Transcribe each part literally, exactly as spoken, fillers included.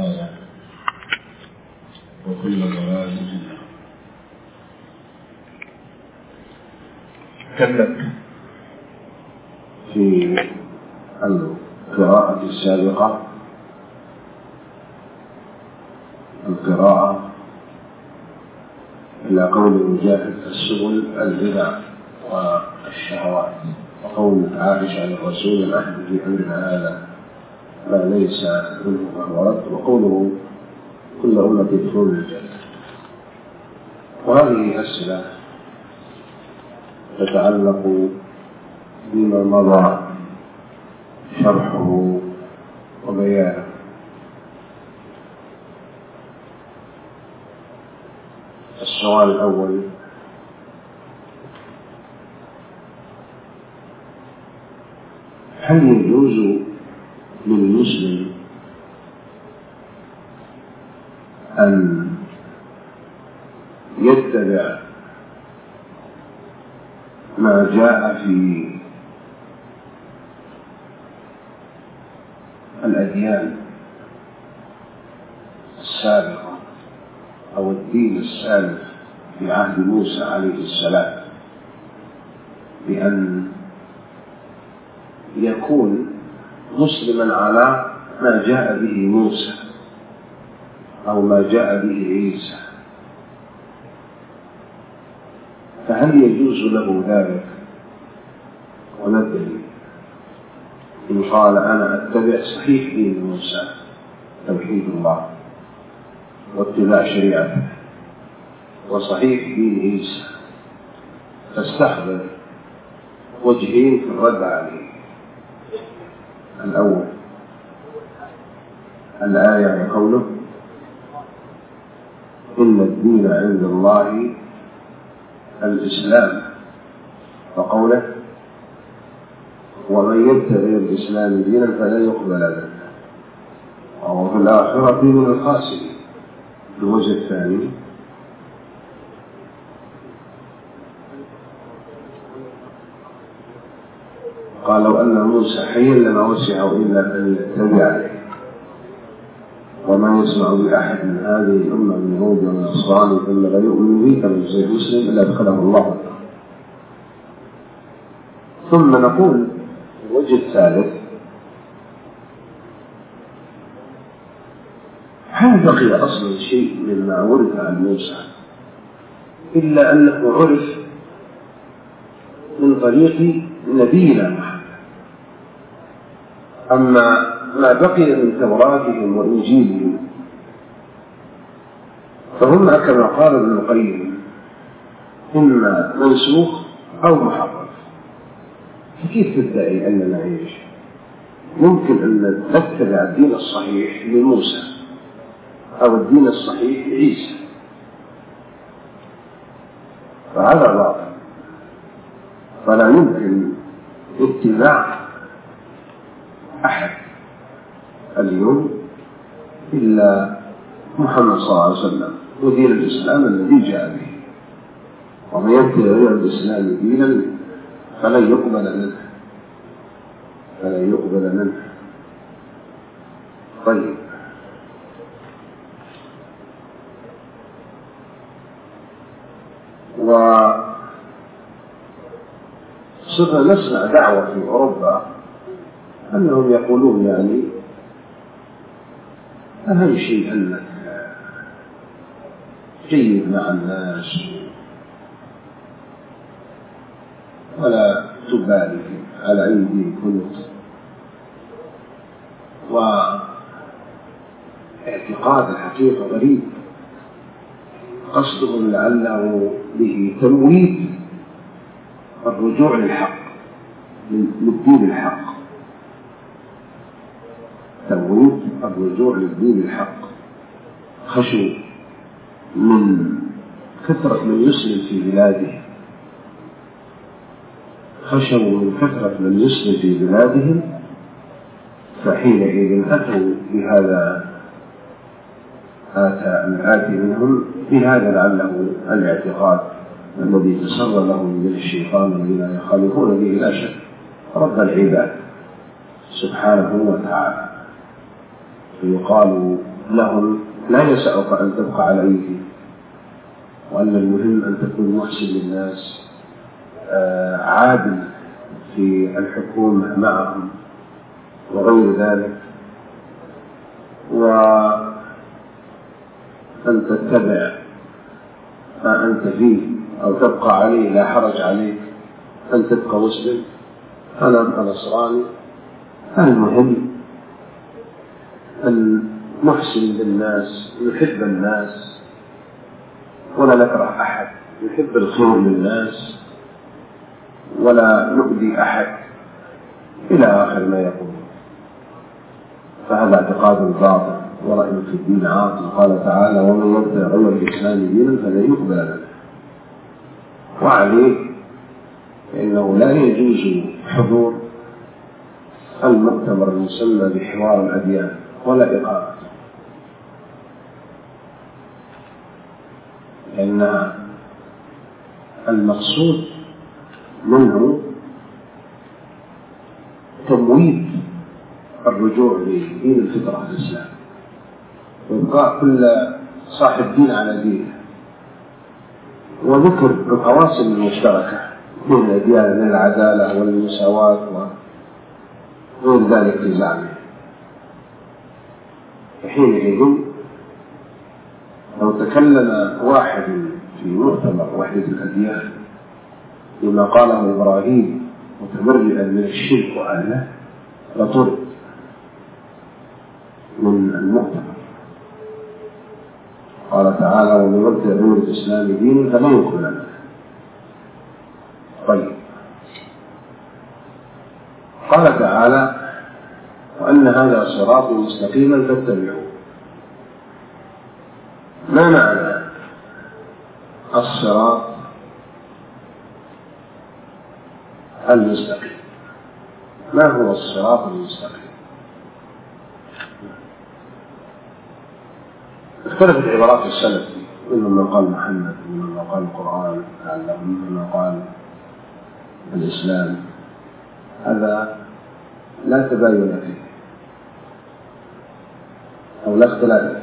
ضلالة وكل ضلالة في النار. تكلم في القراءة السابقة القراءة إلى قول مجاهد السبل البدع والشهوات، وقول عائشة عن الرسول الأحد في أمرنا هذا ما ليس منه فهو رد، وقوله كل أمة يدخلون الجنة. وهذه أسئلة تتعلق بما مضى شرحه وبيانه. السؤال الأول: هل يجوز للمسلم أن يتبع ما جاء في الأديان السابقة أو الدين السابق في عهد موسى عليه السلام، بأن يكون مسلما على ما جاء به موسى أو ما جاء به عيسى؟ فهل يجوز له ذلك؟ وندري إن قال أنا أتبع صحيح دين موسى توحيد الله واتباع شريعته وصحيح دين عيسى، فاستحضر وجهين في الرد عليه. الأول الآية قوله إن الدين عند الله الإسلام، وقوله ومن يبتغي الإسلام دينا فلا يقبل منه وهو في الآخرة من الخاسرين. الوجه الثاني قال لو أن موسى حيا لما وسعه إلا أن يتبعني، وما يسمع بأحد من هذه الأمة من يهود ومن نصراني ثم لا يؤمن به كمن زي مسلم إلا أدخله الله. ثم نقول الوجه الثالث: هل بقي أصلا شيء مما ورث عن موسى إلا أنه عرف من طريق نبينا محمد؟ أما ما بقي من توراتهم وإنجيلهم فهم كما قال ابن القيم إما منسوخ أو محرف. فكيف تدعي أننا نعيش؟ ممكن أن نتبع الدين الصحيح لموسى أو الدين الصحيح لعيسى، فهذا باطل. فلا يمكن اتباع أحد اليوم إلا محمد صلى الله عليه وسلم ودين الإسلام الذي جاء به، ومن يبتغي الإسلام دينا فلن يقبل منه فلن يقبل منه. طيب، وصرنا نسمع دعوة في أوروبا أنهم يقولون يعني أهم شيء أنك جيد مع الناس ولا تبالي على أي دين كنت، واعتقاد الحقيقة غريب قصدهم لعله به تمويد الرجوع للحق للدين الحق، تمويد الرجوع للدين الحق. خشوا من كثرة من يسلم في بلاده خشوا من كثرة من يسلم في بلادهم فحينئذ أتوا بهذا آتى الآتي منهم بهذا لعله الاعتقاد الذي تسر لهم من الشيطان الذين يخالفون به لا شك رب العباد سبحانه وتعالى. فيقال لهم لا يسعك أن تبقى عليه، وأن المهم أن تكون محسن للناس، عادل في الحكومة معهم وغير ذلك، وأن تتبع ما أنت فيه أو تبقى عليه لا حرج عليك، أن تبقى مسلم أنا أبقى نصراني. المهم أن نحسن للناس، نحب الناس ولا نكره أحد، نحب الخير للناس ولا نؤذي أحد إلى آخر ما يقول. فهذا اعتقاد باطل ورأي في الدين عاطل. قال تعالى: ومن يبتغي غير الإسلام دينا فلن يقبل منه. وعليه فإنه لا يجوز حضور المؤتمر المسمى بحوار الأديان ولا إقامته، لأن المقصود منه تمويد الرجوع لدين الفطرة الإسلام، وإبقاء كل صاحب دين على دينه، وذكر القواسم المشتركة بين الأديان من العدالة والمساواة وغير ذلك في زعمه. وحينئذ لو تكلم واحد في مؤتمر وحدة الأديان بما قاله إبراهيم متبرئا من الشرك وأهله لطرد من المؤتمر. قال تعالى: ومن يبتغي غير الإسلام دينا فلن يقبل منه. طيب، قال تعالى: وأن هذا صراطي مستقيما فاتبعوه. ما معنى الصراط المستقيم؟ ما هو الصراط المستقيم؟ اختلفت عبارات السلف، منهم من قال محمد، ومنهم من قال القرآن، ومنهم من قال الإسلام. هذا لا تباين فيه أو لا اختلاف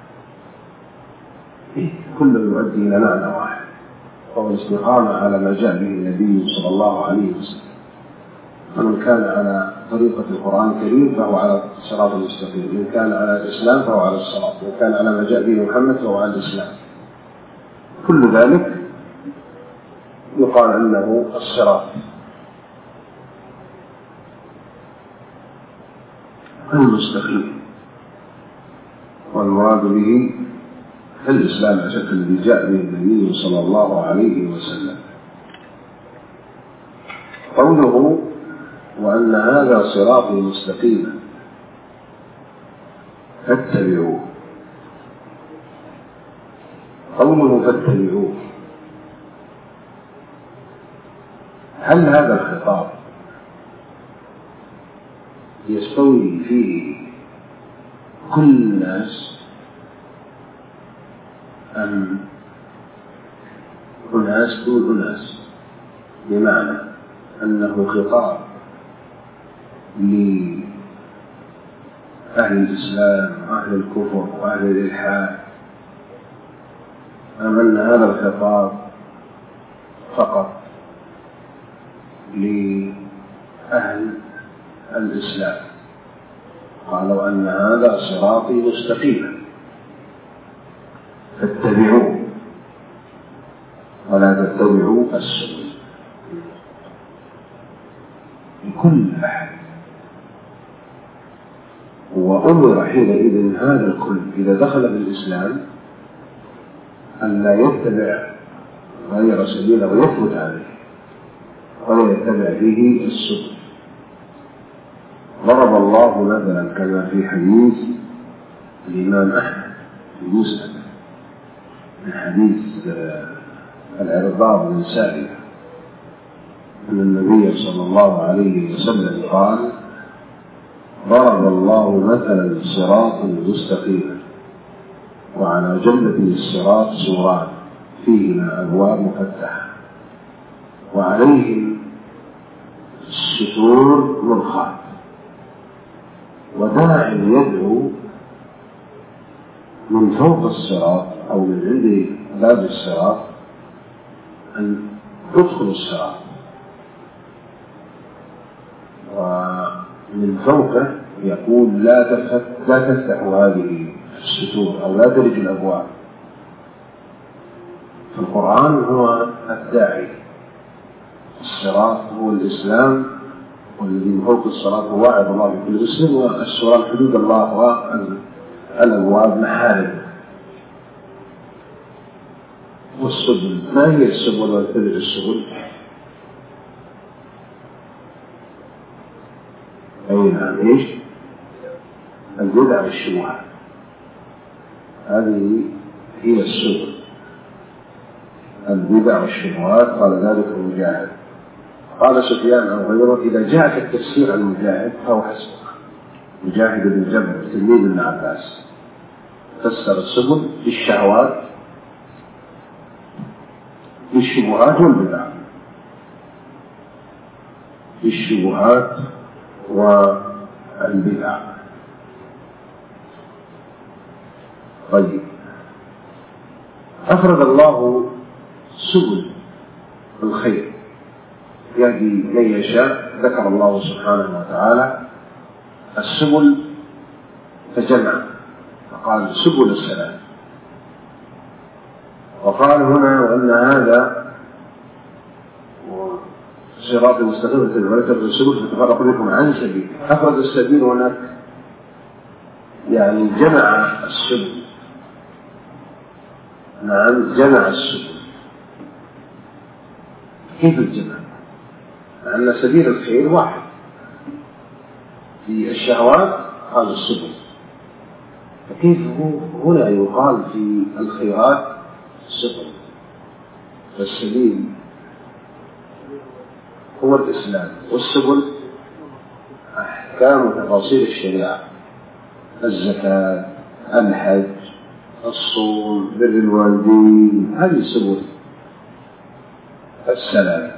فيه، كل يؤدي إلى معنى واحد، وهو الاستقامة على ما جاء به النبي صلى الله عليه وسلم. فمن كان على طريقة القرآن الكريم فهو على الصراط المستقيم، من كان على الإسلام فهو على الصراط، من كان على ما جاء به محمد فهو على الإسلام. كل ذلك يقال أنه الصراط المستقيم، والمراد به الإسلام الشكل الذي جاء به النبي صلى الله عليه وسلم. قوله: وأن هذا صراطي مستقيما فاتبعوه. قوله فاتبعوه، هل هذا الخطاب يستوي فيه كل الناس أم أناس دون أناس؟ بمعنى أنه خطاب لأهل الإسلام وأهل الكفر وأهل الإلحاد، أم أن هذا الخطاب فقط لأهل الإسلام؟ قالوا أن هذا صراطي مستقيما فاتبعوه ولا تتبعوا السبل. لكل أحد، وأمر حينئذ هذا الكل إذا دخل بالإسلام أن لا يتبع غير سبيله ويثبت عليه ولا يتبع فيه السبل. ضرب الله مثلا كما في حديث الإمام أحمد في مسند من حديث العرباض بن سارية أن النبي صلى الله عليه وسلم قال: ضرب الله مثلا صراطا مستقيما وعلى جنة الصراط سوران فيهما أبواب مفتحة وعليهم الستور مرخاة وداع يدعو من فوق الصراط أو من عند باب الصراط أن تدخل الصراط، ومن فوقه يقول لا لا تفتحوا هذه الستور أو لا ترج الأبواب. فالقرآن هو الداعي، الصراط هو الإسلام، والذي من فوق الصراط هو وعد الله بكل مسلم، والصراط حدود الله والأبواب محارم. والسبل، ما هي السبل وتدرج السبل؟ أي نعم، إيش؟ البدع والشبهات، هذه هي السبل، البدع والشبهات. قال ذلك المجاهد. قال سفيان أو غيره إذا جاءك التفسير عن المجاهد فهو حسبك. مجاهد بن جبر تلميذ ابن عباس فسر السبل بالشهوات بالشبهات والبدع، بالشبهات والبدع. طيب، أفرد الله سبل الخير يهدي من يشاء. ذكر الله سبحانه وتعالى السبل فجمع فقال سبل السلام، وقال هنا وأن هذا صراط مستقيم ولا تتبعوا السبل فتفرق بكم عن سبيل. أفرد السبيل هناك يعني جمع السبل. نعم، جمع السبل. كيف الجمع؟ لأن سبيل الخير واحد. في الشهوات قال السبل، فكيف هنا يقال في الخيرات سبل؟ فالسبيل هو الإسلام، والسبل أحكام وتفاصيل الشريعة: الزكاة، الحج، الصوم، بر الوالدين، هذه سبل السلام.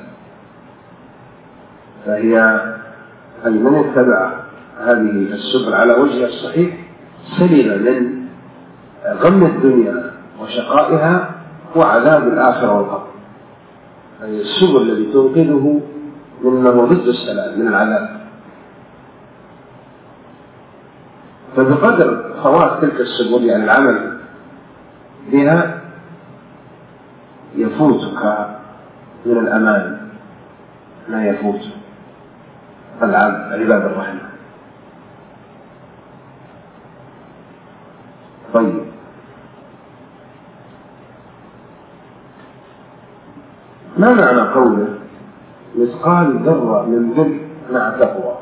فهي أي من اتبع هذه السبل على وجهها الصحيح سلم من غم الدنيا وشقائها وعذاب الآخرة والقبر. هذه السبل التي تنقذه مما هو ضد السلام من العذاب. فبقدر فوات تلك السبل يعني العمل بها يفوتك من الأمان ما يفوت العبد عباد الرحمن. طيب، ما معنى قوله مثقال ذرة من بر مع تقوى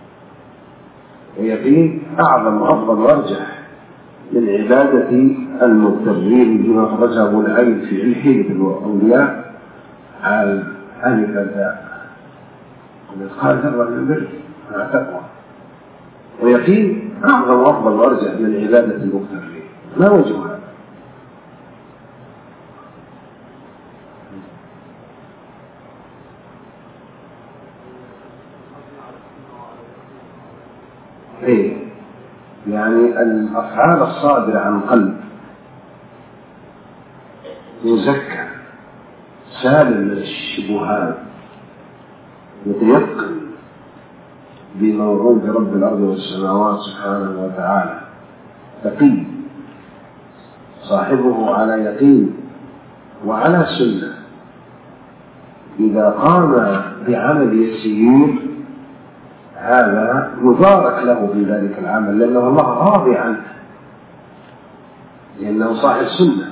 ويقين أعظم وأفضل وأرجح من عبادة المغترين بما خرجه أبو العين في علحية الأولياء عن أهل البداء. مثقال ذرة من بر مع تقوى ويقين أعظم وأفضل وأرجح من عبادة المغترين. ما وجه هذا؟ إيه؟ يعني الأفعال الصادرة عن قلب يزكى سالم من الشبهات يتيقن بموعود رب الأرض والسماوات سبحانه وتعالى، تقي صاحبه على يقين وعلى سنة. إذا قام بعمل يسير هذا يبارك له في ذلك العمل لأنه الله راضي عنه، لأنه صاحب سنة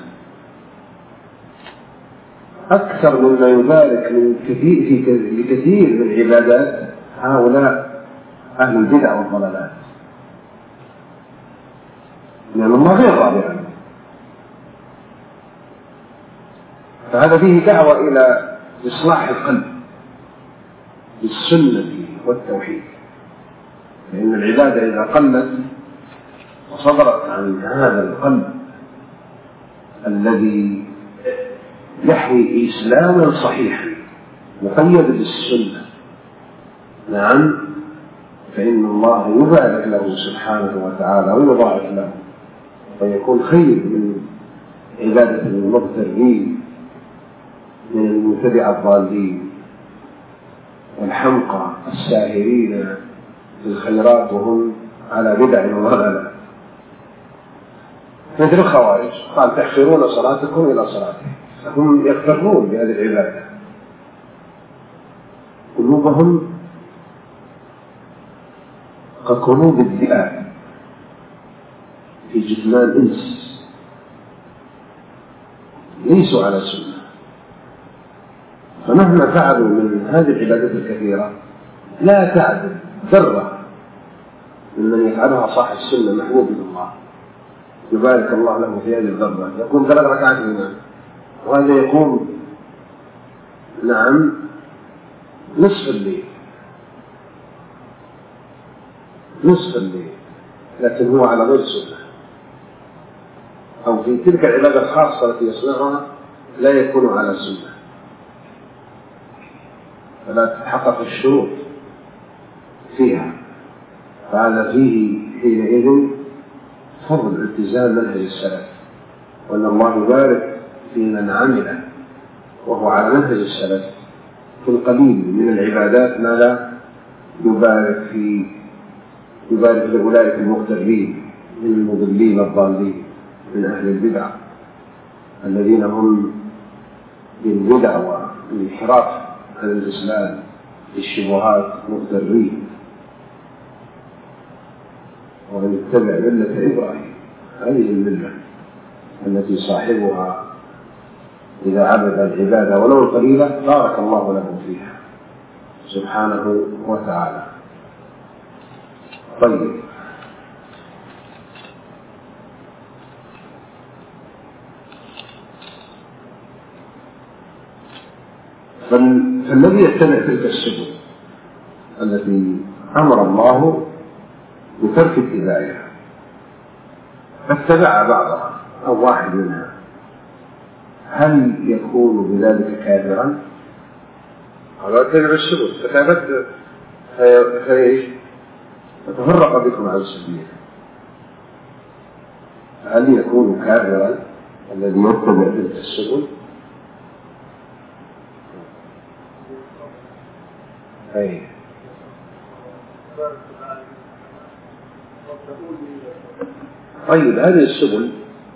أكثر مما يبارك من كثير في كثير من العبادات هؤلاء أهل البدع والضلالات، لأن الله غير راضي عنه. فهذا فيه دعوة إلى إصلاح القلب بالسنة والتوحيد، لأن العبادة إذا قلت وصدرت عن هذا القلب الذي يحوي إسلاما صحيحا مقيد بالسنة، نعم، فإن الله يبارك له سبحانه وتعالى ويضاعف له فيكون خير من عبادة المغترين من المبتدعة الضالين والحمقى الساهرين في الخيرات وهم على بدع وضلال، مثل الخوارج قال تحقرون صلاتكم إلى صلاتهم، هم يغترون بهذه العبادة، قلوبهم كقلوب الذئاب في جثمان إنس، ليسوا على سنة. فمهما فعلوا من هذه العبادات الكثيرة لا تعدل ذرة ممن يفعلها صاحب السنة محبوب من الله، يبارك الله له في هذه الذرة، يقوم ثلاث ركعات الإمام وهذا يقوم نعم نصف الليل نصف الليل لكن هو على غير سنة، أو في تلك العبادة الخاصة التي يصنعها لا يكون على سنة، فلا تتحقق الشروط فيها، فهذا فيه حينئذ فضل التزام منهج السلف، وأن الله يبارك في من عمل وهو على منهج السلف في القليل من العبادات ما لا يبارك في يبارك لأولئك المغترين من المضلين الضالين من أهل البدع الذين هم بالبدع والانحراف عن الإسلام بالشبهات مغترين، ومن يتبع ملة إبراهيم هذه الملة التي صاحبها إذا عبد العبادة ولو القليلة بارك الله له فيها سبحانه وتعالى. طيب، فالذي يتبع تلك السبل التي أمر الله بترك اتباعها فاتبع بعضها أو واحد منها، هل يكون بذلك كافرا؟ قالوا اتبع السبل فتابت فايش فتفرق بكم عن السبيل، هل يكون كافرا الذي يتبع تلك السبل؟ أي طيب، هذه السبل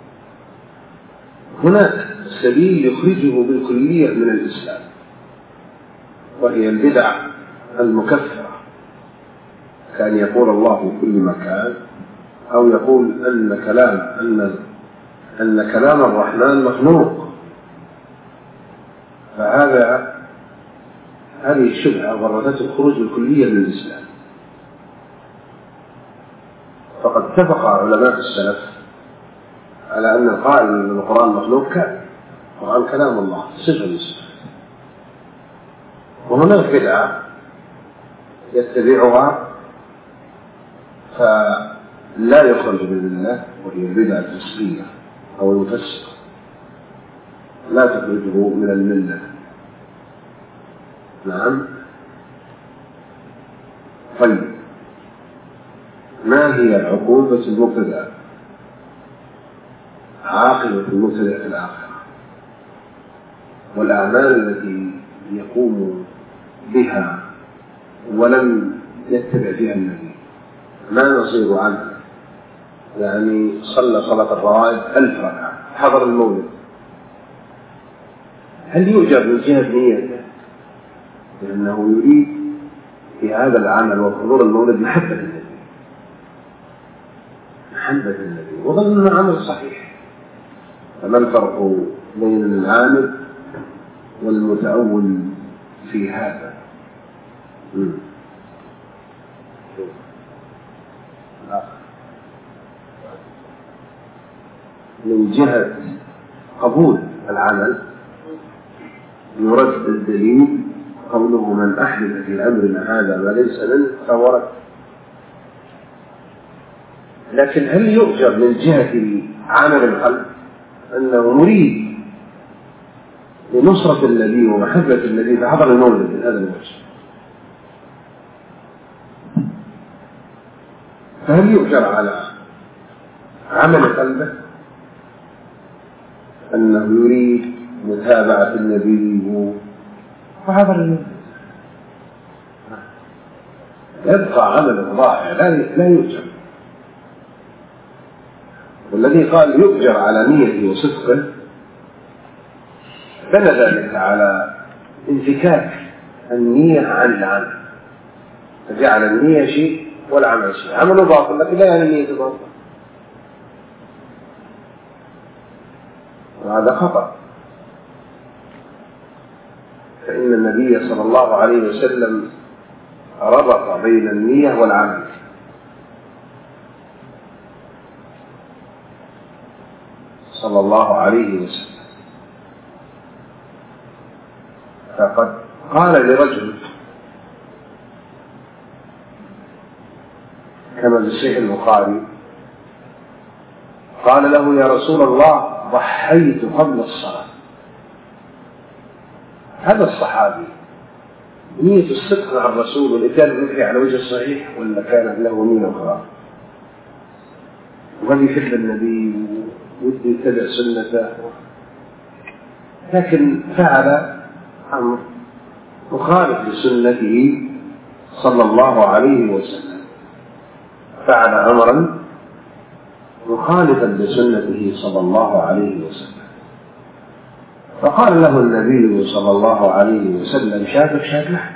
هناك سبيل يخرجه بالكلية من الإسلام وهي البدع المكفرة، كان يقول الله في كل مكان أو يقول أن كلام أن أن كلام الرحمن مخلوق، فهذا هذه الشبهة ورثته الخروج بالكلية من الإسلام. فقد اتفق علماء السلف على أن القائل أن القرآن مخلوق كان القرآن كلام الله صفة الإسلام، وهناك بدعة يتبعها فلا يخرج من الله وهي البدعة الفسقية أو المفسقة لا تخرجه من الملة. نعم. طيب، ما هي عقوبة المبتدع؟ عاقبة المبتدع في الآخرة والأعمال التي يقوم بها ولم يتبع فيها النبي ما نصير عنها؟ يعني صلى صلاة الرغائب ألف ركعة، حضر المولد، هل يؤجر من جهة نيته لأنه يريد في هذا العمل وحضور المولد محبة النبي محبة النبي وظن أنه عمل صحيح؟ فما الفرق بين العامل والمتأول في هذا؟ مم. من جهة قبول العمل يرد الدليل قوله من أحدث في أمرنا هذا ما ليس منه فهو رد، لكن هل يؤجر من جهة عمل القلب أنه مريد لنصرة النبي ومحبة النبي فحضر المولد من هذا الوجه؟ فهل يؤجر على عمل قلبه أنه يريد متابعة النبي، فهذا النبي يبقى عمله ضائع لا يؤجر. والذي قال يؤجر على نيته وصدقه بنى ذلك على انفكاك النية عن العمل، فجعل النية شيء والعمل شيء. عمله باطل لكن لا يعني النية باطل، وهذا خطأ. فإن النبي صلى الله عليه وسلم ربط بين النية والعمل، صلى الله عليه وسلم. فقد قال لرجل كما في صحيح البخاري، قال له يا رسول الله ضحيت قبل الصلاة. هذا الصحابي نية الصدق مع الرسول والإتيان بالوحي على وجه الصحيح، ولا كانت له نية أخرى؟ وقد يحب النبي ودي يتبع سنته، لكن فعل أمر مخالف لسنته صلى الله عليه وسلم، فعل أمرا مخالفا لسنته صلى الله عليه وسلم. فقال له النبي صلى الله عليه وسلم شاتك شات لحم.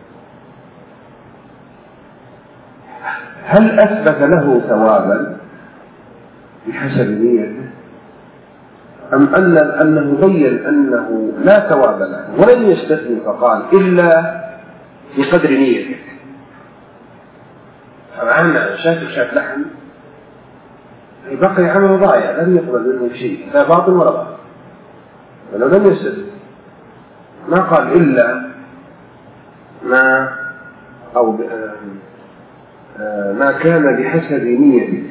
هل أثبت له ثوابا بحسب نيته، أم أن أنه بين أنه لا ثواب له ولن يستثني فقال إلا بقدر نيته؟ فمعنى شاتك شات لحم بقي عمل ضايع لم يقبل منه شيء، لا باطل ولا باطل، ولو لم يستثني. ما قال إلا ما أو ما كان بحسب نيتك.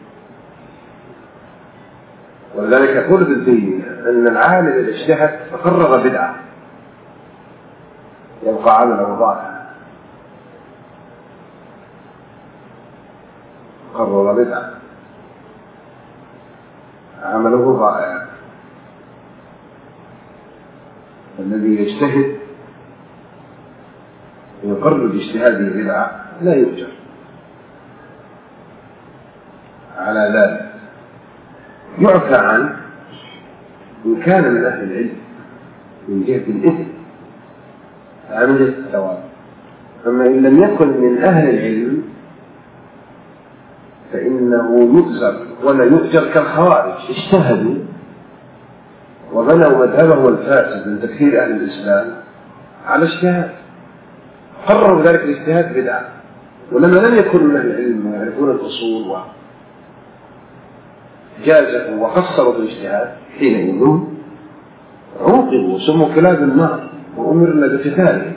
ولذلك يقول ابن تيمية أن العالم إذا اجتهد فقرر بدعة يبقى عمله ضائع، قرر بدعة عمله ضائع. الذي يجتهد ويقرر باجتهاده بدعة لا يؤجر على ذلك، يعفى عنه إن كان من أهل العلم من جهة الإثم عن جهة الثواب. أما إن لم يكن من أهل العلم فإنه يؤجر ولا يؤجر كالخوارج، اجتهدوا وبنوا مذهبه الفاسد من تكفير أهل الإسلام على اجتهاد، قرروا ذلك الاجتهاد بدعة، ولما لم يكن من أهل العلم يعرفون الأصول وجازفوا وقصروا في الاجتهاد حينئذ عوقبوا وسموا كلاب النار وأمرنا بقتالهم.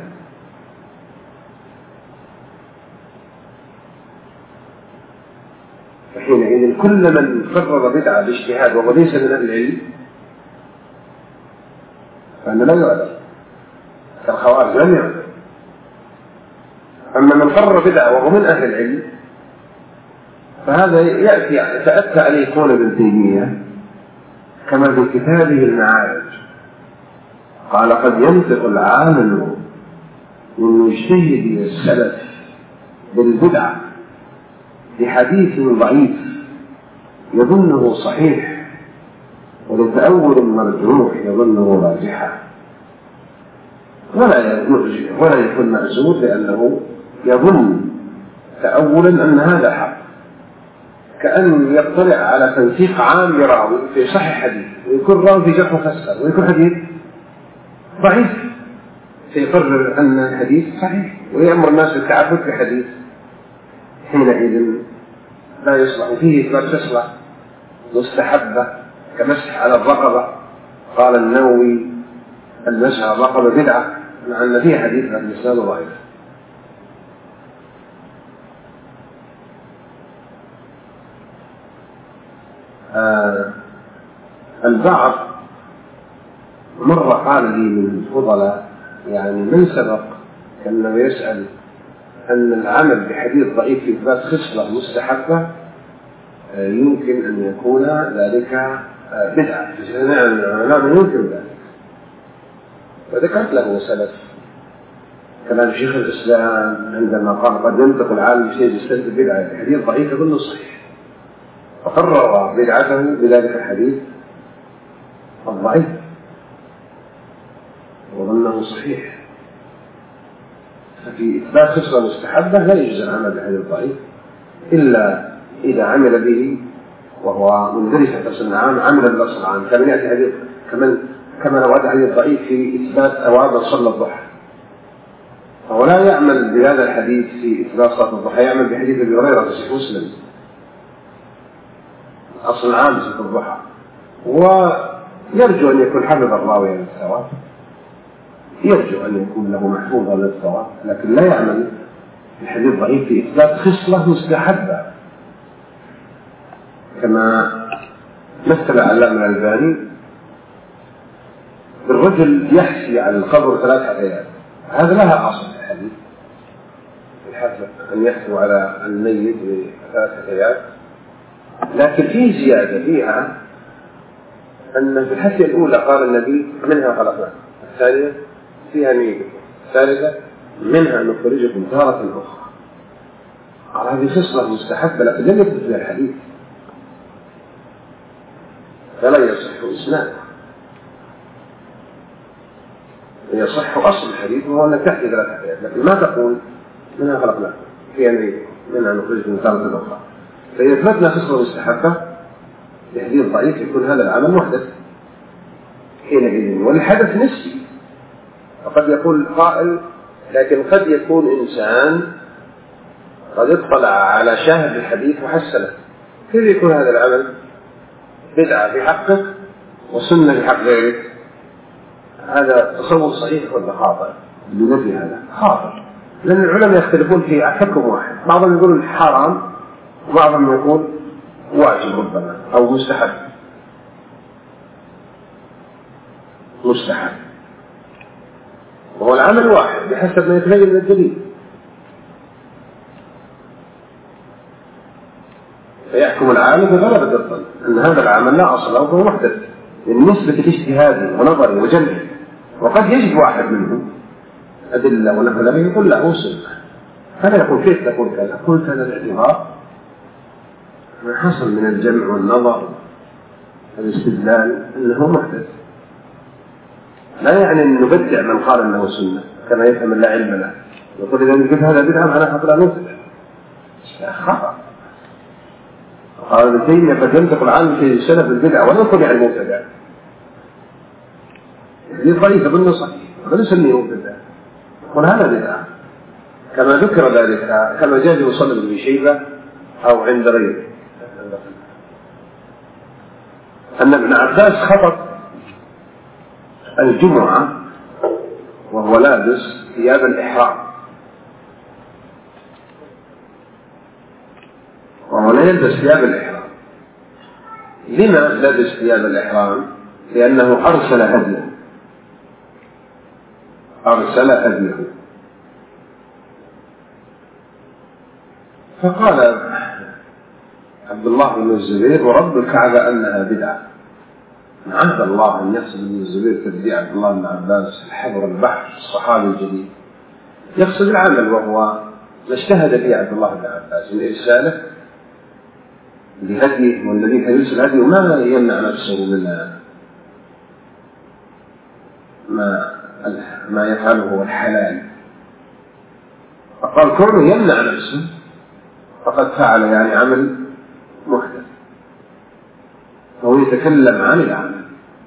فحينئذ كل من قرر بدعة باجتهاد وهو ليس من أهل العلم فأنه لا يعذر كالخوارج لم يعذر. أما من قرر بدعة وهو من أهل العلم فهذا يأتي يتأتى أن يكون ابن تيمية كما في كتابه المعارج قال قد ينطق العالم من مجتهد السلف بالبدعة بحديث ضعيف يظنه صحيح ولتأول مرجوح يظنه راجحا، ولا ولا يكون مأزور لأنه يظن تأولا أن هذا حق، كأن يطلع على تنسيق عام لراوي في صحيح حديث ويكون راوي في جرح مفسر ويكون حديث ضعيف فيقرر أن الحديث صحيح ويأمر الناس بالتعبد بحديث، حينئذ لا يصلح فيه ما تصلح مستحبة كمسح على الرقبة. قال النووي المسح على الرقبة بدعة مع أن فيه حديث عن الإسلام ضعيف. آه البعض مرة قال لي من الفضلاء يعني من سبق كأنه يسأل أن العمل بحديث ضعيف في إثبات خصلة مستحبة يمكن أن يكون ذلك بدعة، لا يمكن ذلك. وذكرت له سلف كمان شيخ الإسلام عندما قال قد ينطق العالم شيء يستلزم بدعة الحديث ضعيف يظن صحيح، فقرر بدعته بذلك الحديث الضعيف وظنه صحيح. ففي إثبات خصلة مستحبة لا يجوز العمل بالحديث الضعيف إلا إذا عمل به وهو مندرج تحت الأصل العام، عمل بالأصل العام. كما يأتي حديث كمان كما لو أتى حديث ضعيف في إثبات ثواب صلى الضحى، فهو لا يعمل بهذا الحديث في إثبات صلاة الضحى، يعمل بحديث أبي هريرة في صحيح مسلم أصل العام صلاة الضحى، ويرجو أن يكون حفظ الراوي عن الثواب، يرجو أن يكون له محفوظ عن الثواب، لكن لا يعمل الحديث ضعيف في إثبات خصلة مستحبة. كما مثل العلامة الألباني بالرجل يحسي على القبر ثلاث حثيات، هذا لها أصل في الحديث أن يحسوا على الميت بثلاث حثيات، لكن في زيادة فيها أن في الحثية الأولى قال النبي منها خلقنا، الثانية فيها ميتكم، الثالثة منها نخرجكم تارة أخرى. قال هذه خصلة مستحبة لكن لم يثبت فيها الحديث، فلا يصح إسناده، يصح أصل الحديث وهو أنك تحكي ثلاث حكايات، لكن ما تقول منها خلقنا فيها ميتكم منها نخرجكم تارة أخرى. فإذا أثبتنا خصلة مستحبة بحديث ضعيف يكون هذا العمل محدث حينئذ، والحدث نسبي. وقد يقول قائل لكن قد يكون إنسان قد اطلع على شاهد الحديث وحسنه، كيف يكون هذا العمل بدعة في حقه وسنة في حق غيرك؟ هذا تصور صحيح ولا خاطئ؟ بنفي هذا خاطئ، لأن العلماء يختلفون في حكم واحد، بعضهم يقول حرام وبعضهم يقول واجب ربما أو مستحب. مستحب وهو العمل واحد بحسب ما يتبين من الدليل، فيحكم العالم بغلبة الظن أن هذا العمل لا أصل له فهو محدث بالنسبة لاجتهادي ونظري وجمعي، وقد يجد واحد منهم أدلة ونحو له يقول له سنة، هذا يقول كيف تقول كذا؟ قلت هذا الاعتبار ما حصل من الجمع والنظر والاستدلال أنه محدث، لا يعني أن نبدع من قال أنه سنة كما يفهم لا علم له، يقول إذا قلت هذا بدعة معناها فلا نبدع، خطأ. قال ابن تيمية قد ينطق العالم في سلف البدع ولا يطلع المبتدع، هذه ضعيفة بالنصح ولا يسميه مبتدع، يقول هذا بدعة كما ذكر ذلك كما جاء في مصنف ابن شيبة أو عند غيره أن ابن عباس خطب الجمعة وهو لابس ثياب الإحرام، وهو لا يلبس ثياب الإحرام. لما لبس ثياب الإحرام؟ لأنه أرسل هديه أرسل هديه فقال عبد الله بن الزبير ورب الكعبة أنها بدعة. عهد الله أن يقصد ابن الزبير تبديع عبد الله بن عباس الحبر البحر الصحابي الجديد، يقصد العمل وهو ما اجتهد فيه عبد الله بن عباس من إرساله لهديه، والذي كان يرسل هديه وما يمنع نفسه من ما ما يفعله الحلال، فقال كونه يمنع نفسه فقد فعل يعني عمل محدث، فهو يتكلم عن العمل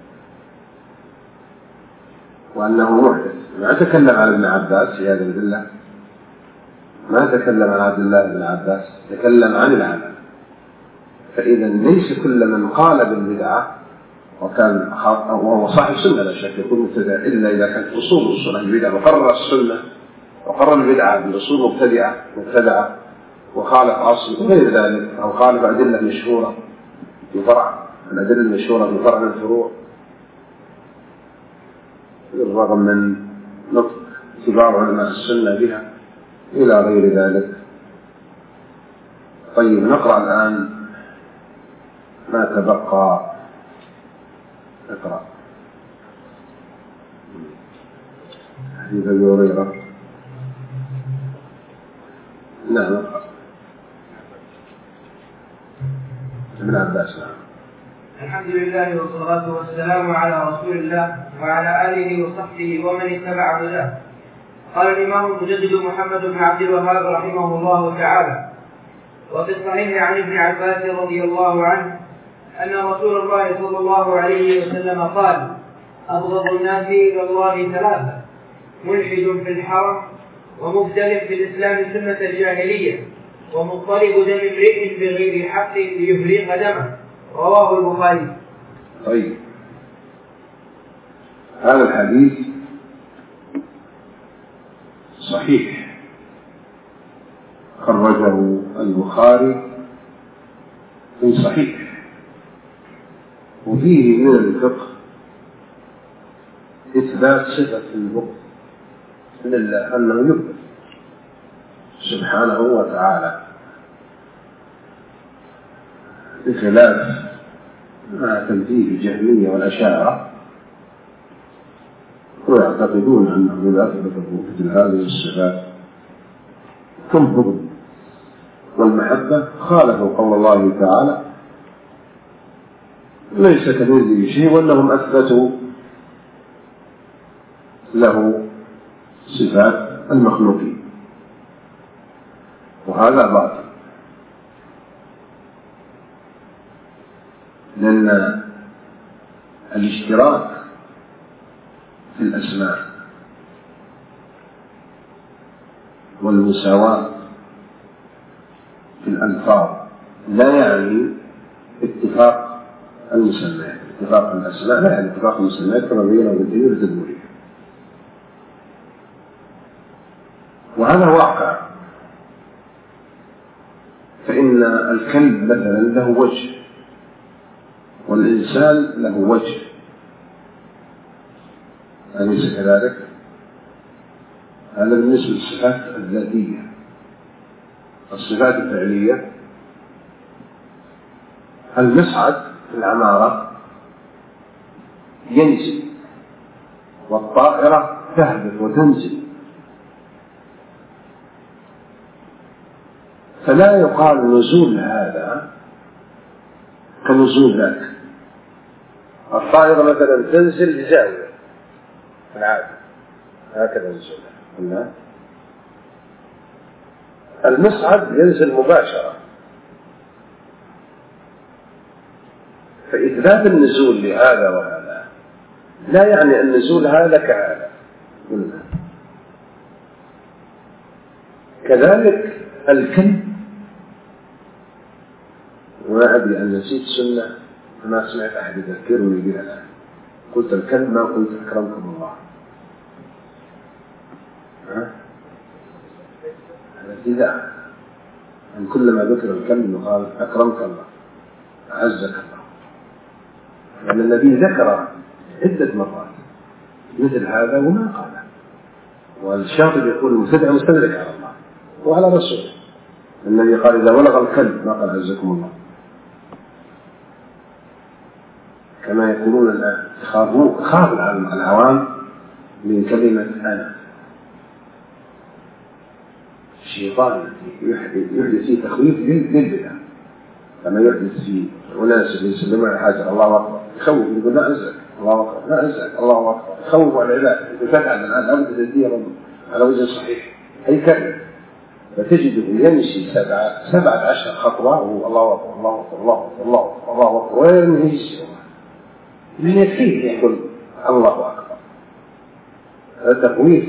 وأنه محدث. ما تكلم عن ابن عباس في هذا الدلة، ما تكلم عن عبد الله بن عباس، تكلم عن العمل. فإذا ليس كل من قال بالبدعة وكان وهو صاحب سنة لا شك يكون مبتدع إلا إذا كانت أصول أصول البدعة وقرر السنة وقرر البدعة بالأصول مبتدعة مبتدعة وخالف أصل وغير ذلك، أو خالف أدلة مشهورة في فرع الأدلة المشهورة في فرع من الفروع بالرغم من نطق كبار علماء السنة بها إلى غير ذلك. طيب نقرأ الآن ما تبقى. اقرأ حديث أبي هريرة. نعم اقرأ. ابن عباس. الحمد لله والصلاة والسلام على رسول الله وعلى آله وصحبه ومن اتبع هداه. قال الإمام المجدد محمد بن عبد الوهاب رحمه الله تعالى: وفي الصحيح عن ابن عباس رضي الله عنه أن رسول الله صلى الله عليه وسلم قال: أبغض الناس إلى الله ثلاثة: ملحد في الحرم، ومبتدع في الإسلام سنة الجاهلية، ومضطرب دم امرئ بغير حق ليفريق دمه. رواه البخاري. طيب، هذا الحديث صحيح، خرجه البخاري في صحيح، وفيه من الفقه إثبات صفة البغض لله، أنه يبغض سبحانه وتعالى، بخلاف ما تنفيه الجهمية والأشاعرة، ويعتقدون أنه لا يثبت مثل هذه الصفات كالبغض والمحبة. خالفوا قول الله تعالى: ليس كمثله شيء، وأنهم أثبتوا له صفات المخلوقين، وهذا باطل، لأن الاشتراك في الأسماء والمساواة في الألفاظ لا يعني اتفاق المسميات. اتفاق الأسماء لا يعني اتفاق المسميات كما بينا بالدليل التدبيري، وهذا واقع. فإن الكلب مثلا له وجه، والإنسان له وجه، أليس كذلك؟ هذا بالنسبة للصفات الذاتية. الصفات الفعلية: المصعد في العمارة ينزل، والطائرة تهبط وتنزل، فلا يقال نزول هذا كنزول ذاك. الطائرة مثلا تنزل بزاوية في العادة، هكذا نزولها. المصعد ينزل مباشرة، فإثبات النزول لهذا وهذا لا يعني النزول هذا كهذا. كذلك الكلب، وما أدري أن نسيت سنة ما سمعت أحد يذكرني بها الآن. قلت الكلب ما قلت أكرمكم الله. ها؟ هذا ابتداء، أن كلما ذكر الكلب يقال أكرمك الله، أعزك الله، لأن النبي ذكر عدة مرات مثل هذا وما قال. والشاطب يقول المستدعى مستدرك على الله وعلى رسوله. النبي قال: إذا ولغ الكلب ما قال عزكم الله. كما يقولون الآن خاف العوام من كلمة أنا. الشيطان يحدث فيه تخويف للبدع، كما يحدث في أناس يسلمون على حاجة الله أكبر يخوف، يقول لا أزلك الله أكبر، لا أزلك الله أكبر، يخوف على العباد. فتعلم الآن لابد تدير على وجه صحيح، أي كلمة فتجده يمشي سبعة سبعة عشر خطوة وهو الله أكبر الله أكبر الله أكبر الله أكبر الله أكبر، وينهي من يكفيه يقول الله أكبر. هذا تخويف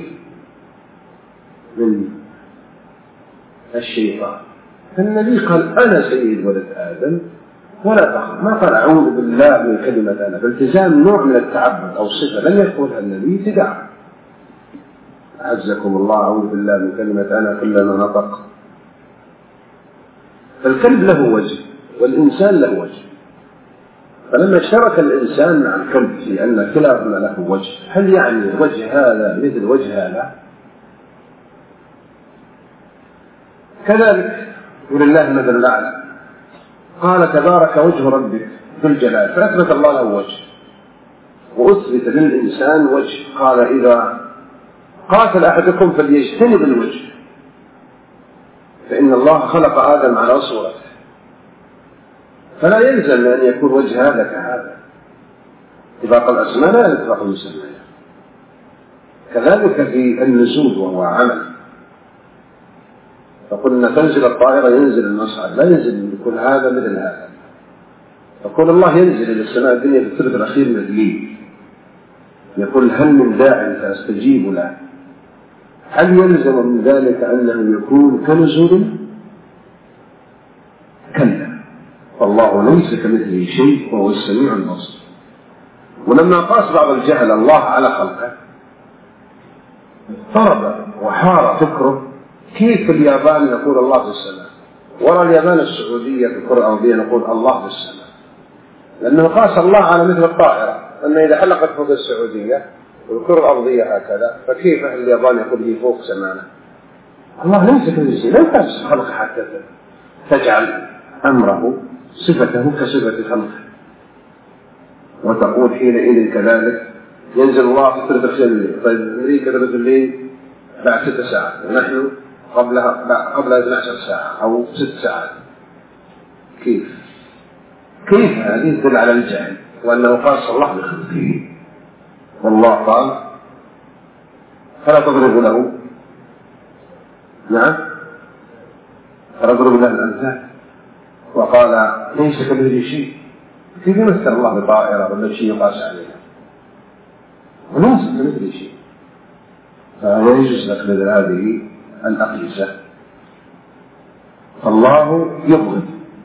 من الشيطان. فالنبي قال: أنا سيد ولد آدم ولا تخف، ما قال أعوذ بالله من كلمة أنا، بالتزام نوع من التعبد أو صفة لم يقولها النبي ابتداعا. أعزكم الله، أعوذ بالله من كلمة أنا كلما نطق. فالكلب له وجه والإنسان له وجه، فلما اشترك الإنسان مع الكلب في أن كلاهما له وجه، هل يعني وجه هذا مثل وجه هذا؟ كذلك ولله المثل الأعلى. قال تبارك وجه ربك ذو الجلال، فأثبت الله له وجه، وأثبت للإنسان وجه. قال إذا قاتل أحدكم فليجتنب الوجه، فإن الله خلق آدم على صورته، فلا يلزم أن يكون وجه هذا كهذا. اتفاق الأسماء لا اتفاق المسميات. كذلك في النزول وهو عمل، فقلنا تنزل الطائرة ينزل المصعد، لا ينزل يكون هذا مثل هذا. فقول الله ينزل إلى السماء الدنيا في الثلث الأخير من الليل، يقول هل من داع فاستجيب له، هل يلزم من ذلك أنه يكون كنزول؟ كلا، والله ليس كمثله شيء وهو السميع البصير. ولما قاس بعض الجهل الله على خلقه اضطرب وحار فكره، كيف اليابان يقول الله في السماء، ورا اليابان السعودية في الكرة الأرضية نقول الله في السماء، لأنه قاس الله على مثل الطائرة، أن إذا حلقت فوق السعودية والكرة الأرضية هكذا، فكيف اليابان يقول لي فوق سمانا؟ الله ليس كمثله شيء، لا تنسى خلق حتى تجعل أمره صفته كصفة خلقه، وتقول حينئذ كذلك ينزل الله في الثلث الأخير من الليل. طيب أمريكا ثلث الليل بعد ست ساعات ونحن قبلها قبلها اثنتي عشرة ساعة أو ست ساعات. كيف؟ كيف هذه تدل على الجهل وأنه قاس الله بخلقه. والله قال فلا تضرب له، نعم فلا تضرب له الأمثال، وقال ليس كمثله شيء. كيف يمثل الله بطائرة ولا شيء يقاس عليها؟ وليس كمثله شيء. فلا يجوز لك مثل هذه الأقيسة. فالله يبغض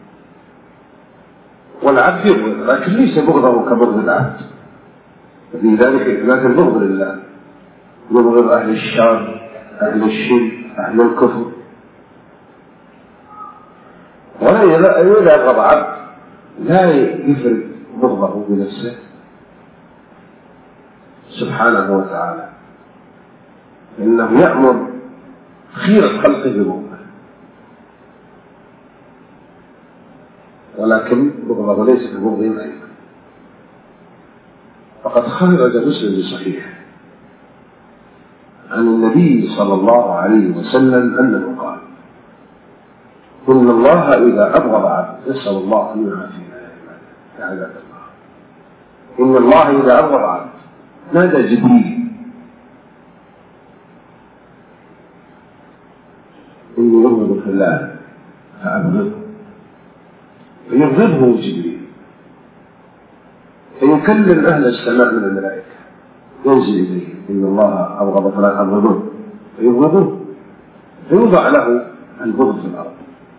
والعبد يبغض، لكن ليس بغضه كبغض العبد، في ذلك إثبات البغض لله. يبغض أهل الشر، أهل الشرك، أهل الكفر. ولا إذا أبغض عبد لا يفرد بغضه بنفسه سبحانه وتعالى، إنه يأمر خيرة خلقه ببغضه، ولكن بغضه ليس ببغضهم أيضا. فقد خرج مسلم بصحيح عن النبي صلى الله عليه وسلم أنه قال إن الله إذا أبغض عبد، نسأل الله أن يعافينا يا عباد الله، إن الله إذا أبغض عبد نادى جبريل إني أبغض فلان فأبغضه، فيبغضه جبريل، فيكلم أهل السماء من الملائكة ينزل إليه إن الله أبغض فلان أبغضه، فيبغضه، فيوضع له البغض في الأرض.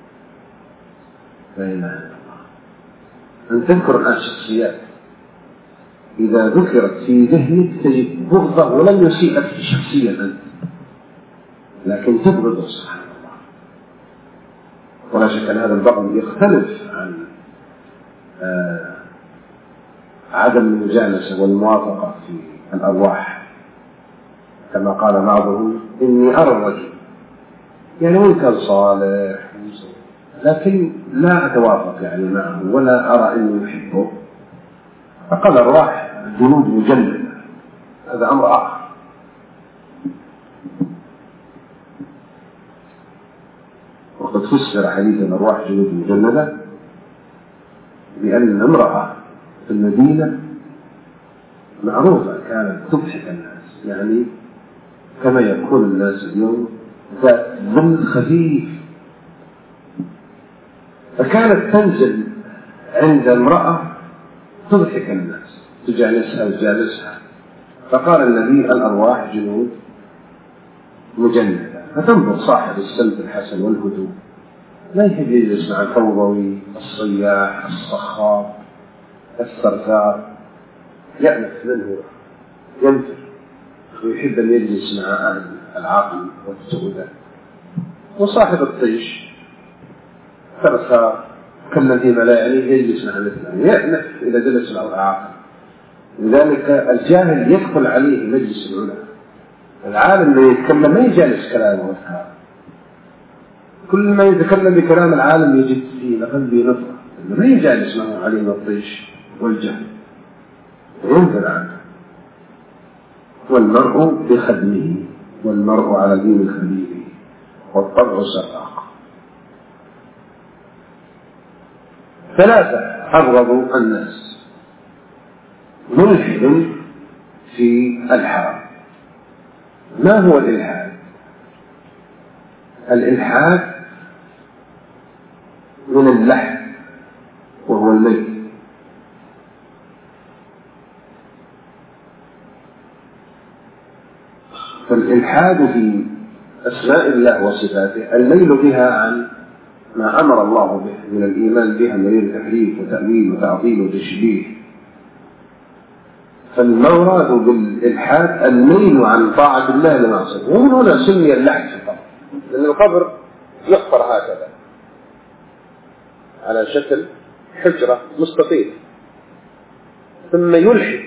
لا إله إلا الله. أن تذكر الآن شخصيات إذا ذكرت في ذهنك تجد بغضه ولم يسيئك شخصيا أنت، لكن تبغضه سبحانه الله. ولا شك أن هذا البغض يختلف عن آه عدم المجالسة والموافقة في الأرواح، كما قال بعضهم إني أرى الرجل، يعني وإن كان صالح لكن لا أتوافق يعني معه ولا أرى إني أحبه، فقال الأرواح جنود مجندة، هذا أمر آخر. وقد فسر حديث الأرواح جنود مجندة بأن امرأة في المدينة معروفة كانت تضحك الناس، يعني كما يقول الناس اليوم ذات ظل خفيف، فكانت تنزل عند امرأة تضحك الناس، تجالسها وتجالسها، فقال النبي الأرواح جنود مجندة. فتنظر صاحب السلب الحسن والهدوء لا يحب يجلس مع الفوضوي الصياح الصخاب الثرثار، يأنف منه ينفر، ويحب أن يجلس مع أهل العقل والسعودة. وصاحب الطيش ثرثار كالذي لا يعنيه يجلس مع مثله، يأنف إذا جلس مع العاقل. لذلك الجاهل يدخل عليه مجلس العلماء، العالم اللي يتكلم ما يجالس كلامه وافكاره، كل ما يتكلم بكلام العالم يجد فيه لقلبه نفرة ما يجالس معه عليم الطيش والجهل وينزل عنه. والمرء بخدمه والمرء على دين خليله والطبع سراق. ثلاثة أبغض الناس: ملحد في الحرام. ما هو الإلحاد؟ الإلحاد من اللحد وهو الميت. فالإلحاد في أسماء الله وصفاته الميل بها عن ما أمر الله به من الإيمان بها من غير تحريف وتأويل وتعطيل وتشبيه. فالمراد بالإلحاد الميل عن طاعة الله لمعصيته. ومن هنا سمي اللحد في القبر، لأن القبر يحفر هكذا على شكل حجرة مستطيل، ثم يلحد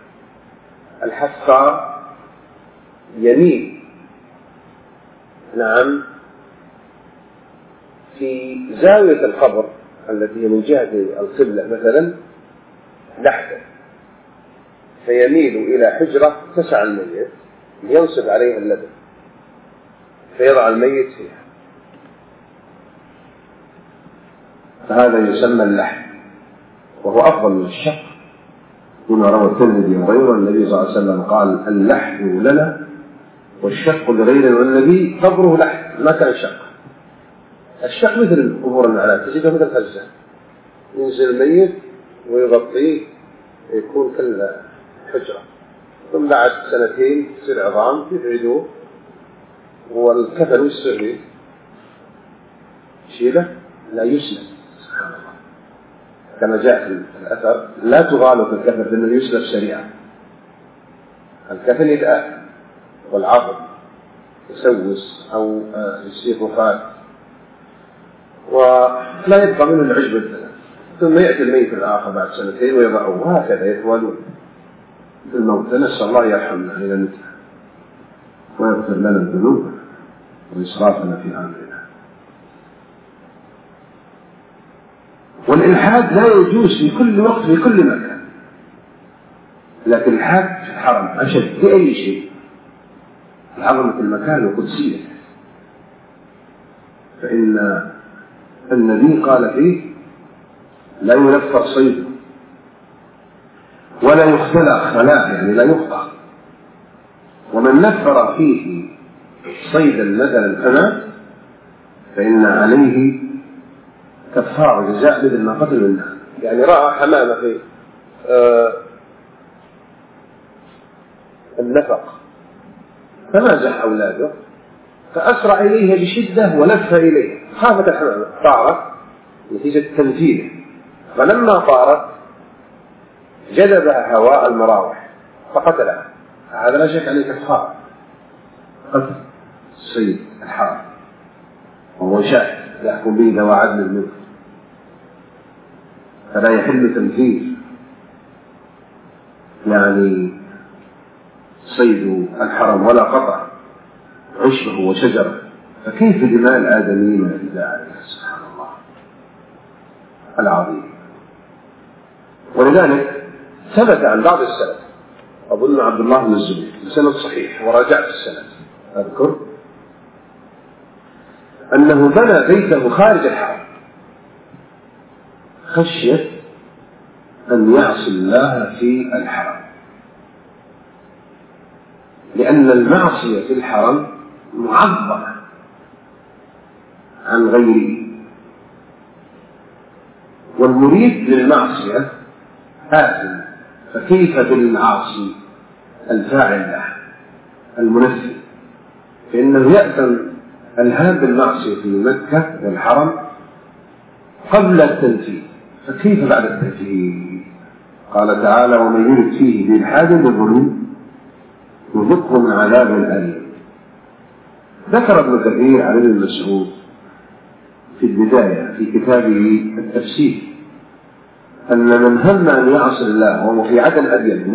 الحفار يمين نعم في زاوية القبر التي هي من جهة القبلة مثلا لحدا، فيميل إلى حجرة تسع الميت ينصب عليها اللبن فيضع الميت فيها، فهذا يسمى اللحد وهو أفضل من الشق. كما روى الترمذي وغيره النبي صلى الله عليه وسلم قال: اللحد لنا والشق لغيرنا، والنبي قبره لحد ما كان شق. الشق مثل القبور المعلات تجده مثل الخزان، ينزل الميت ويغطيه يكون كالحجرة، ثم بعد سنتين تصير عظام يبعدوه والكفن يصير شيله لا يسلم. سبحان الله، كما جاء في الأثر: لا تغالوا في الكفن لأنه يسلب سريعا. الكفن يتآكل والعظم يسوس أو يصير رفات ولا يبقى منه العجب الثلاث، ثم يأتي الميت الآخر بعد سنتين ويضعوه، وهكذا يتوالون في الموت. نسأل الله يرحمنا إلى نتنا ويغفر لنا الذنوب وإسرافنا في أمرنا. والإلحاد لا يجوز في كل وقت في كل مكان، لكن الإلحاد في الحرم أشد بأي شيء لعظمة المكان وقدسيته، فإن النبي قال فيه: لا ينفر صيده ولا يختلى خلاء، يعني لا يقطع. ومن نفر فيه صيدا مثلا فمات فإن عليه كفار جزاء مثل ما قتل الناس. يعني رأى حمامة في آه النفق فمازح أولاده فأسرع إليها بشدة ولف إليه، خافت الحمامة طارت نتيجة تنفيذه، فلما طارت جذبها هواء المراوح فقتلها. هذا لا شك عليه كفار قتل الصيد الحرام، وهو شاهد يحكم به ذوى عدل منه، فلا يحل تنفيذ يعني صيد الحرم ولا قطع عشبه وشجره، فكيف دماء الآدميين إذا عليها؟ سبحان الله العظيم. ولذلك ثبت عن بعض السلف، أظن عبد الله بن الزبير بسند صحيح وراجعت السند أذكر أنه بنى بيته خارج الحرم خشية أن يعصي الله في الحرم، لأن المعصية في الحرم معظمة عن غيره، والمريد للمعصية آثم، فكيف بالمعاصي الفاعل له المنفذ؟ فإنه يأثم الهام بالمعصية في مكة والحرم قبل التنفيذ، فكيف بعد التنفيذ؟ قال تعالى: ومن يرد فيه بإلحاد بظلم يذقه من عذاب أليم. ذكر ابن كثير عن ابن مسعود في البداية في كتابه التفسير أن من هم أن يعصي الله وهو في عدم أبين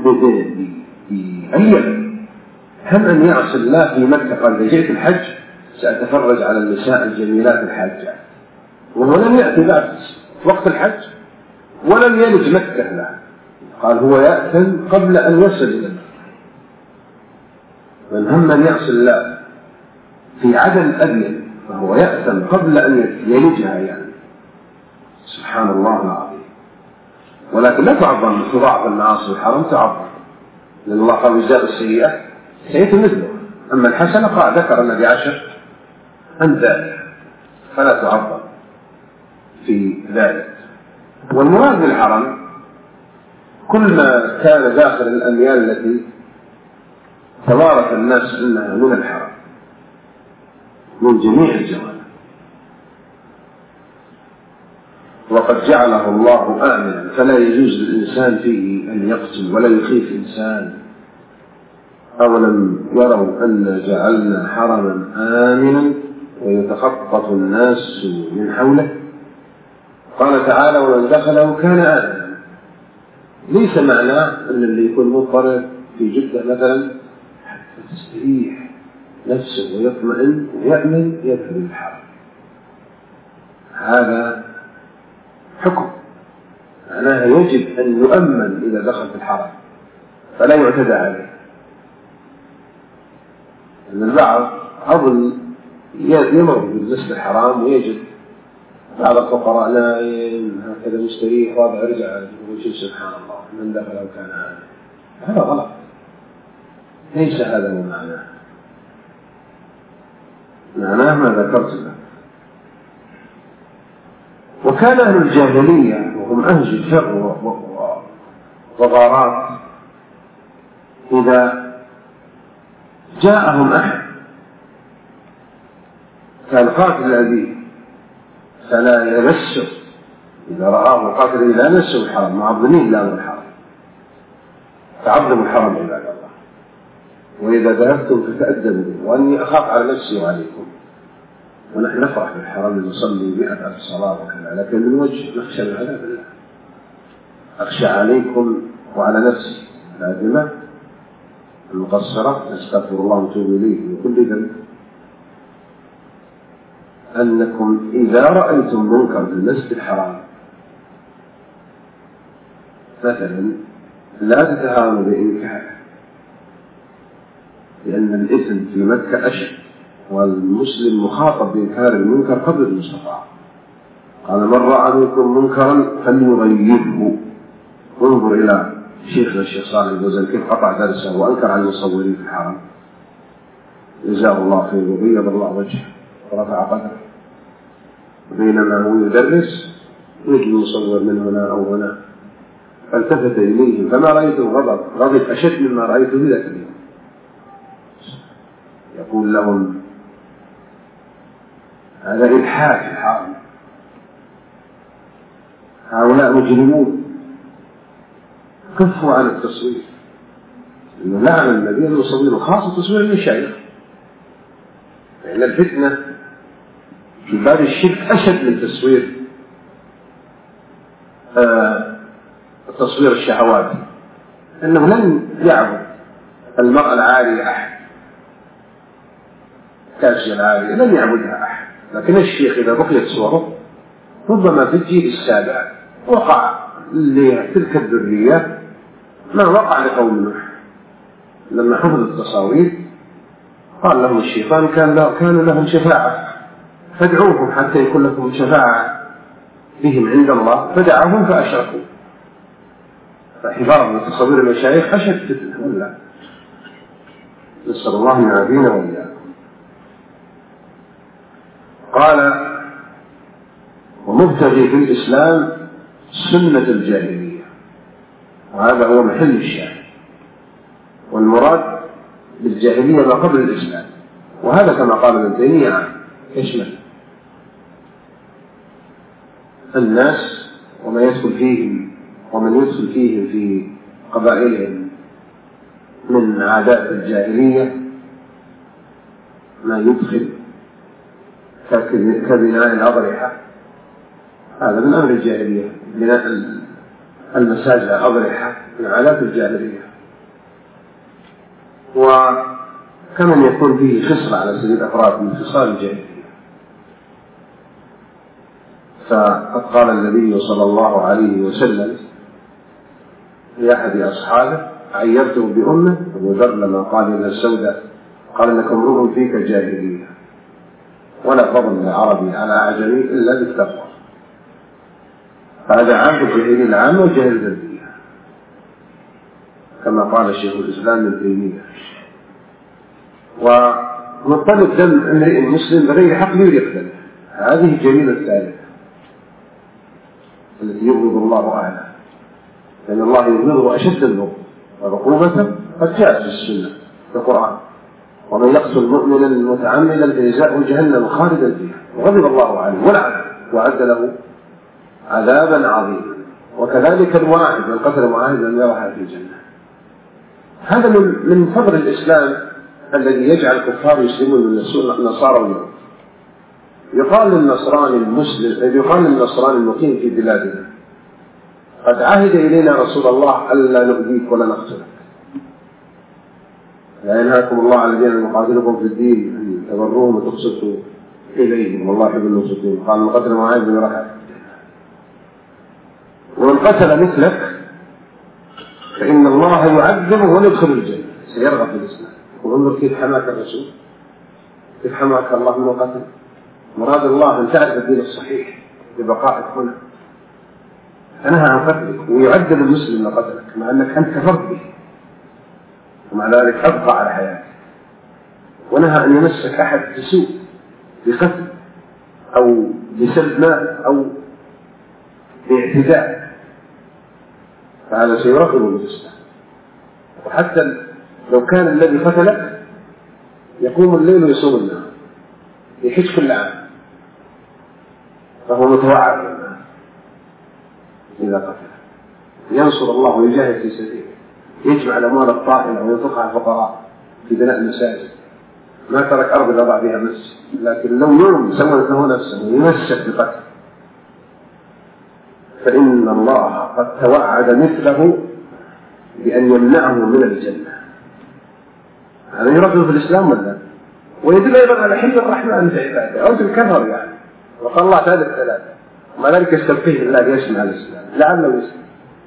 بأيام هم أن يعصي الله في مكة، قال: جئت الحج سأتفرج على النساء الجميلات الحاجات، وهو لم يأتي بعد وقت الحج ولم يلج مكة له، قال هو يأثم قبل أن يصل إلى مكة. من هم أن يعصي الله في عدن أبين فهو يأثم قبل أن يلجها يعني. سبحان الله العظيم. ولكن لا تعظم تضاعف المعاصي الحرام، تعظم، لأن الله قال جزاء السيئة سيئة مثله، أما الحسنة قال ذكر النبي عشر أمثالها فلا تعظم في ذلك. والمراد بالحرم كل ما كان داخل الأميال التي توارث الناس أنها من الحرم من جميع الجوانب، وقد جعله الله آمنا فلا يجوز للإنسان فيه أن يقتل ولا يخيف إنسان. أولم يروا أن جعلنا حرما آمنا ويتخطف الناس من حوله. قال تعالى ومن دخله كان آمنا. ليس معناه أن اللي يكون مضطرب في جدة مثلا حتى تستريح نفسه ويطمئن ويأمن يدخل الحرم، هذا حكم معناها يجب أن يؤمن إذا دخل في الحرم فلا يعتدى عليه. أن البعض أظن يمر بالمسجد الحرام ويجد بعض الفقراء نائم هكذا مستريح وضع رجع ويقول سبحان الله من دخل كان آمنا. هذا غلط، ليس هذا هو معناه. معناه ما ذكرت لك. وكان أهل الجاهلية وهم أهل شر وغارات إذا جاءهم أحد كان قاتل أبيه فلا يمسه، إذا رآه قاتل لا يمسه الحرم، معظمين له الحرم، تعظموا الحرم عباد الله. وإذا ذهبتم فتأدبوا، وأني أخاف على نفسي وعليكم، ونحن نفرح بالحرم نصلي مئة ألف صلاة وكذا، لكن من وجه نخشى من عذاب الله. أخشى عليكم وعلى نفسي العظيمة المقصرة، نستغفر الله ونتوب إليه من كل ذنب، أنكم إذا رأيتم منكر في المسجد الحرام مثلا لا تتهاونوا بإنكاره، لأن الإثم في مكة أشد، والمسلم مخاطب بإنكار المنكر قبل المستطاع. قال من رأى منكم منكرا فليغيره. انظر إلى شيخنا الشيخ صالح البزل كيف قطع درسه وأنكر على المصورين في الحرم، جزاه الله خير وبيض الله وجهه ورفع قدره، بينما هو يدرس يجي المصور من هنا أو هنا فالتفت إليه فما رأيته غضب غضب أشد مما رأيته ذاك اليوم. يقول لهم هذا إلحاد في الحرم، هؤلاء مجرمون، كفوا عن التصوير. إنه لعن النبي المصور خاصة تصوير المشايخ، لأن الفتنة في باب الشرك أشد من تصوير آه تصوير الشهوات، أنه لن يعبد المرأة العارية أحد، كاشية العارية لن يعبدها أحد، لكن الشيخ إذا بقيت صوره ربما في الجيل السابع وقع لتلك الذرية ما وقع لقوم نوح لما حفظ التصاوير. قال لهم الشيطان كان كان لهم شفاعة فادعوهم حتى يكون لكم شفاعة بهم عند الله، فدعوهم فأشركوا. فحفاظ من تصوير المشايخ أشد فتنة ولا نسأل الله أن يعافينا وإياكم. قال ومبتغي في الإسلام سنة الجاهلية، وهذا هو محل الشاهد، والمراد بالجاهلية ما قبل الإسلام، وهذا كما قال ابن تيمية يشمل الناس وما يدخل فيهم ومن يدخل فيهم في قبائلهم من عادات الجاهلية ما يدخل كبناء الأضرحة، هذا من أمر الجاهلية، بناء المساجد الأضرحة من عادات الجاهلية. وكمن يكون فيه خصلة على سبيل الأفراد من خصال الجاهلية. فقد قال النبي صلى الله عليه وسلم لأحد أصحابه عيرته بأمه، أبو ذر لما قال إلى السوداء قال إنك امرؤ فيك جاهلية ولا فضل لعربي على أعجمي إلا بالتقوى. فهذا عام الجاهلية العامة والجاهلية الذرية كما قال الشيخ الإسلام ابن تيمية. ومطلب دم امرئ مسلم بغير حق يقتله، هذه الجريمة الثالثة التي يبغض الله أهلها، لأن الله يبغضه أشد البغض وعقوبته قد جاءت في السنة في القرآن: ومن يقتل مؤمنا متعمدا فجزاؤه جهنم خالدا فيها وغضب الله عليه ولعنه وأعد له عذابا عظيما. وكذلك المعاهد، من قتل معاهدا لم يرها في الجنة. هذا من من فضل الإسلام الذي يجعل الكفار يسلمون من النصارى واليهود. يقال للنصراني المسلم، يقال للنصراني المقيم في بلادنا: قد عهد إلينا رسول الله ألا نؤذيك ولا نقتلك، لا ينهاكم الله على الذين يقاتلكم في الدين أن تبروهم وتقسطوا إليهم والله يحب المقسطين. قال: من قتل معاذ بن ركعة. ومن قتل مثلك فإن الله يعذبه ويدخل الجنة، سيرغب في الإسلام. وانظر كيف حماك الرسول، كيف حماك الله من قتل. مراد الله أن تعرف الدين الصحيح ببقائك هنا، فنهى عن قتلك ويعذب المسلم من قتلك مع أنك أنت كفرت به، ومع ذلك أبقى على حياتك. ونهى أن يمسك أحد بسوء بقتل أو بسلب مال أو باعتداء، فهذا سيراقب الإسلام. وحتى لو كان الذي قتلك يقوم الليل ويصوم النهار يحج كل عام فهو متوعد إذا قتل، ينصر الله ويجاهد في سبيله، يجمع الأموال الطائلة وينفقها على الفقراء في بناء المساجد، ما ترك أرض لا ضع بها مسجد. لكن لو يوم سوت له نفسه ويمسك بقتل فإن الله قد توعد مثله بأن يمنعه من الجنة. هذا يرغب في الإسلام ولا؟ ويدل أيضا على حل الرحمن في عباده، أو تكفر يعني. وقال الله تعالى الثلاثة وما ذلك يستبقيه الله يسمع الإسلام لعله يسلم.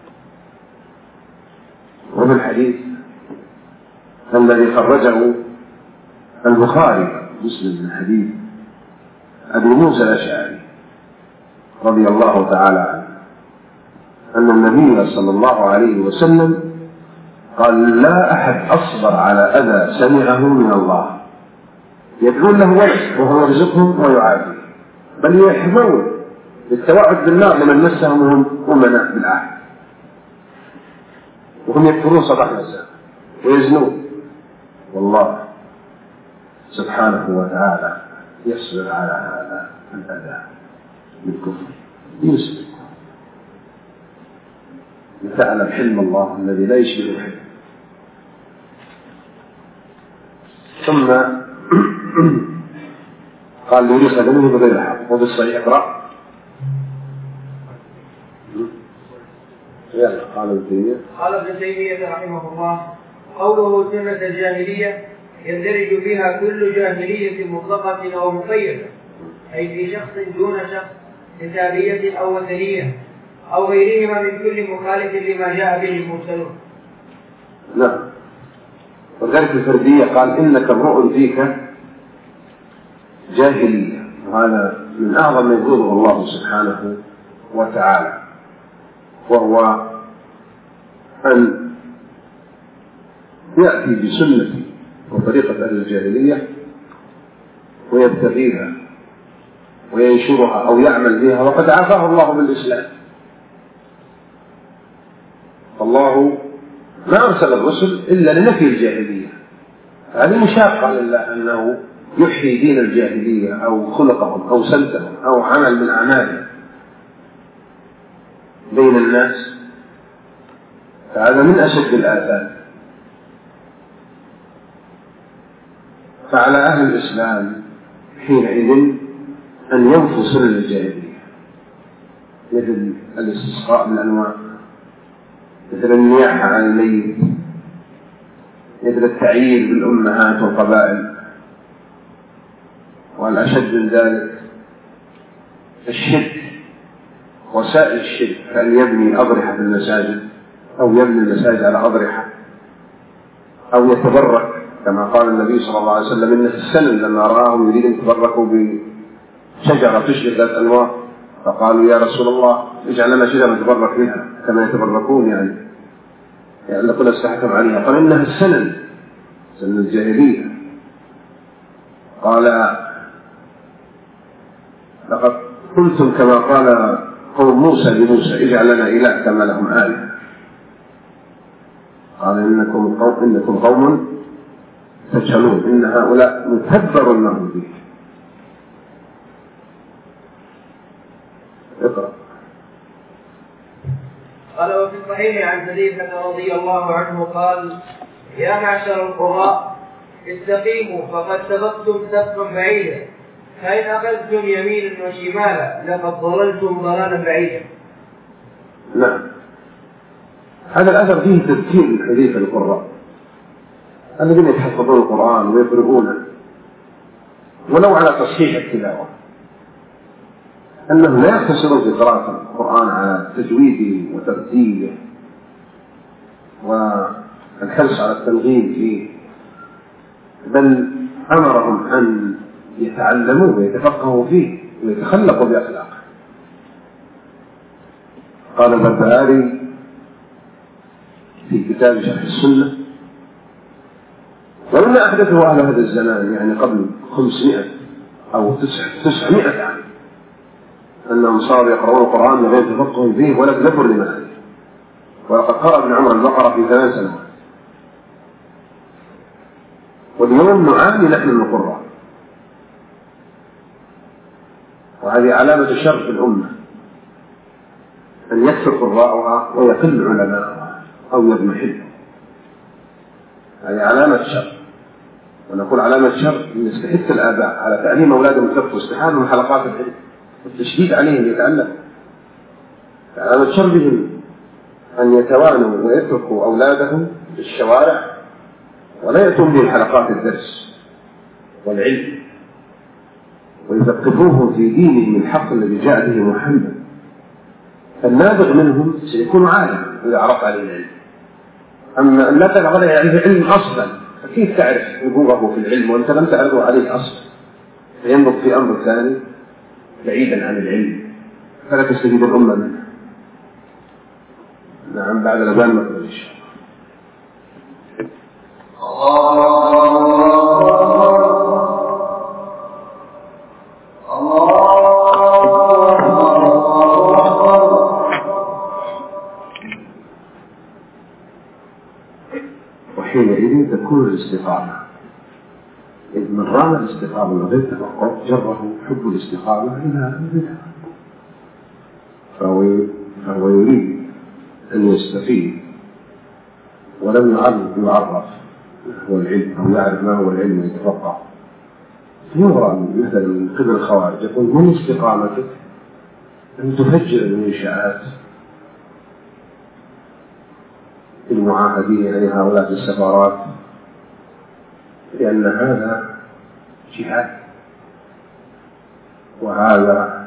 وفي الحديث الذي خرجه البخاري مسلم من حديث أبي موسى الأشعري رضي الله تعالى عنه أن النبي صلى الله عليه وسلم قال: لا أحد أصبر على أذى سمعه من الله يدعون له ولد وهو يرزقهم ويعافيه، بل يحمون بالتوعد بالنار لمن مسهم وهم أمناء بالعهد، وهم يكفرون صباح مساء ويزنون، والله سبحانه وتعالى يصبر على هذا الأذى بالكفر يسلم. لتعلم حلم الله الذي لا يشبه حلم. ثم قال: لي خدمه بغير حق. وفي الصحيح اقرأ. قال ابن تيمية قال ابن تيمية رحمه الله: قوله سنة الجاهلية يندرج فيها كل جاهلية مطلقة أو مقيدة، أي في شخص دون شخص، كتابية أو وثنية أو غيرهما من كل مخالف لما جاء به المرسلون. نعم. وذلك الفردية قال: إنك امرؤ فيك جاهلية، وهذا من أعظم ما يقوله الله سبحانه وتعالى، وهو أن يأتي بسنة وطريقة أهل الجاهلية ويبتغيها وينشرها أو يعمل بها، وقد عافاه الله بالإسلام. الله ما أرسل الرسل إلا لنفي الجاهلية، هذه مشاقة لله أنه يحيي دين الجاهلية أو خلقهم أو سلكهم أو عمل من أعمالهم بين الناس، فهذا من أشد الآثام. فعلى أهل الإسلام حينئذ أن ينفوا سنن الجاهلية، مثل الاستسقاء بالأنواع، مثل النياحة عن الميت، مثل التعيير بالأمهات والقبائل، والأشد من ذلك الشرك وسائل الشرك كأن يبني أضرحة في المساجد أو يبني المساجد على أضرحة أو يتبرك كما قال النبي صلى الله عليه وسلم إن السلم لما رآهم يريد أن يتبركوا بشجرة تشرق ذات أنوار فقالوا يا رسول الله اجعل لنا شجرة نتبرك بها كما يتبركون يعني يعني لقد استحكم عليها. قال إنها السنن سنن الجاهلية. قال لقد قلتم كما قال قوم موسى لموسى اجعل لنا إله كما لهم آلهة. قال إنكم قوم, إنكم قوم تجهلون إن هؤلاء متبر لهم به. اقرأ. قال وفي الصحيح عن حذيفة رضي الله عنه قال يا معشر القراء استقيموا فقد سبقتم سبقا بعيدا فإن أخذتم يمينا وشمالا لقد ضللتم ضلالا بعيدا. نعم هذا الأثر فيه تذكير من حذيفة القراء الذين يتحفظون القرآن ويقرؤونه ولو على تصحيح التلاوة أنهم لا يقتصرون في قراءة القرآن على تجويده وترتيله والحرص على التنغيم فيه بل أمرهم أن يتعلموه ويتفقهوا فيه ويتخلقوا بأخلاقه. قال البربهاري في كتاب شرح السنة ولما أحدثه أهل هذا الزمان يعني قبل خمسمائة أو تسعمائة عام أنهم صاروا يقرؤون القرآن من غير تفقه فيه ولا تدبر لمعانيه. ولقد قرأ ابن عمر البقرة في ثمان سنوات واليوم نعاني نحن من القراء وهذه علامة شر في الأمة أن يكثر قراءها ويقل علماءها أو يضمحل. هذه علامة شر ونقول علامة شر أن يستحث الآباء على تعليم أولادهم الفقه واستحالة من حلقات العلم والتشديد عليهم يتعلم. علامة شر بهم أن يتوانوا ويتركوا أولادهم في الشوارع ولا يأتون بهم حلقات الدرس والعلم ويثقفوهم في دينهم الحق الذي جاء به محمد. النابغ منهم سيكون عالم إذا عرف عليه العلم. أما أن لا تعرف عليه يعني علم أصلا فكيف تعرف نبوغه في العلم وأنت لم تعرضه عليه أصلا فينبغ في أمر ثاني بعيدا عن العلم فلا تستفيد الأمة منه. نعم بعد الأذان ما تقولش وحينئذ تكون الاستقامة. إذ من رام الاستقامة من غير تفقه جره حب الاستقامة إلى البدع فهو, فهو يريد أن يستقيم ولم يعرف هو العلم أو يعرف ما هو العلم ويتفقه. يرى مثلا من قبل الخوارج يقول من استقامتك أن تفجر المنشآت المعاهدين يعني هؤلاء السفارات لأن هذا جهاد وهذا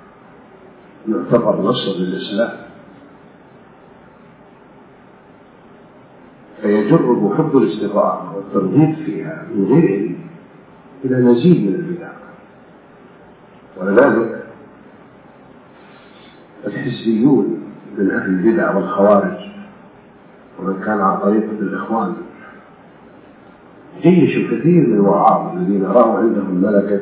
يعتبر نصر للإسلام فيجرب حب الاستقامة والترغيب فيها من غير علم إلى مزيد من البدع. ولذلك الحزبيون من أهل البدع والخوارج ومن كان على طريقة الإخوان جيش كثير من الوعاظ الذين رأوا عندهم ملكة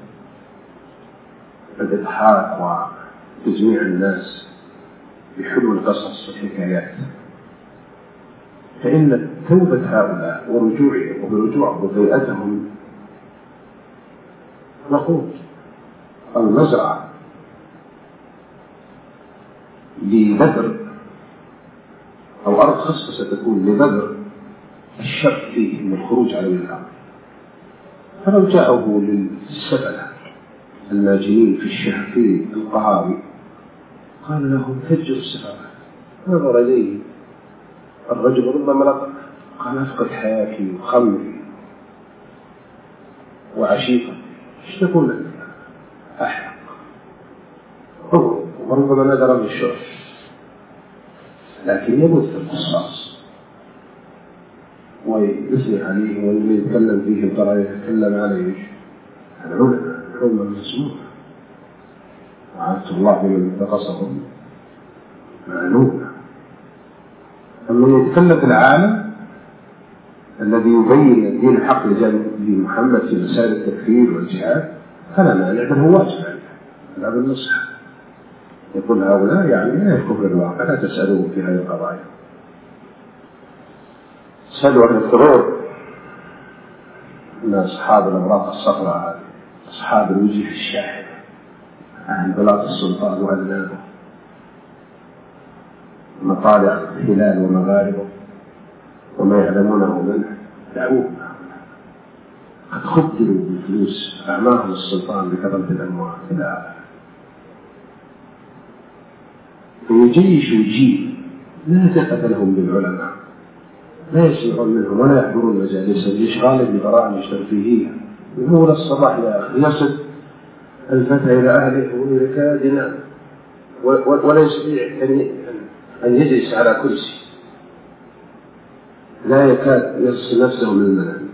الإضحاك وتجميع الناس بحلو القصص والحكايات. فإن توبة هؤلاء ورجوعهم وبرجوع بضيئتهم نقود أو نزرع لبذر أو أرض خصبة ستكون لبذر الشر فيه من الخروج على الأرض. فلو جاءه للسفلة الناجين في الشهر في القهاوي قال لهم فجروا السفارات. نظر إليه الرجل ربما لقى قال أفقد حياتي وخمري وعشيقتي ايش تقول لك؟ أحرق وربما نذر بالشرب، لكن يبث القصاص ويثني عليه ويتكلم فيه بطريقة يتكلم عليه. هذا علم المسموع، وعدت الله بمن انتقصهم معلومة. أما يتكلم في العالم الذي يبين الدين الحق لجانب محمد في مسائل التكفير والجهاد فلا مانع، بل هو واجب عليه هذا النصح. يقول هؤلاء يعني لا يكفر الواقع، لا تسألوه في هذه القضايا. سألوا أهل الثغور من أصحاب الأوراق الصفراء هذه، أصحاب الوجه الشاحنة، أهل بلاط السلطان وأذنابه، مطالع الهلال ومغاربه وما يعلمونه منه، دعوه قد خدروا بالفلوس، أعماهم السلطان بكثرة الأموال إلى آخره. ويجيش ويجيب لا ثقة لهم بالعلماء، لا يسمعون منهم ولا يحضرون مجالسهم، يشغال ببرامج ترفيهية من أول الصباح يا أخي، يصل الفتى إلى أهله ويكاد ينام ولا يستطيع أن يجلس على كرسي، لا يكاد يفصل نفسه من المنام،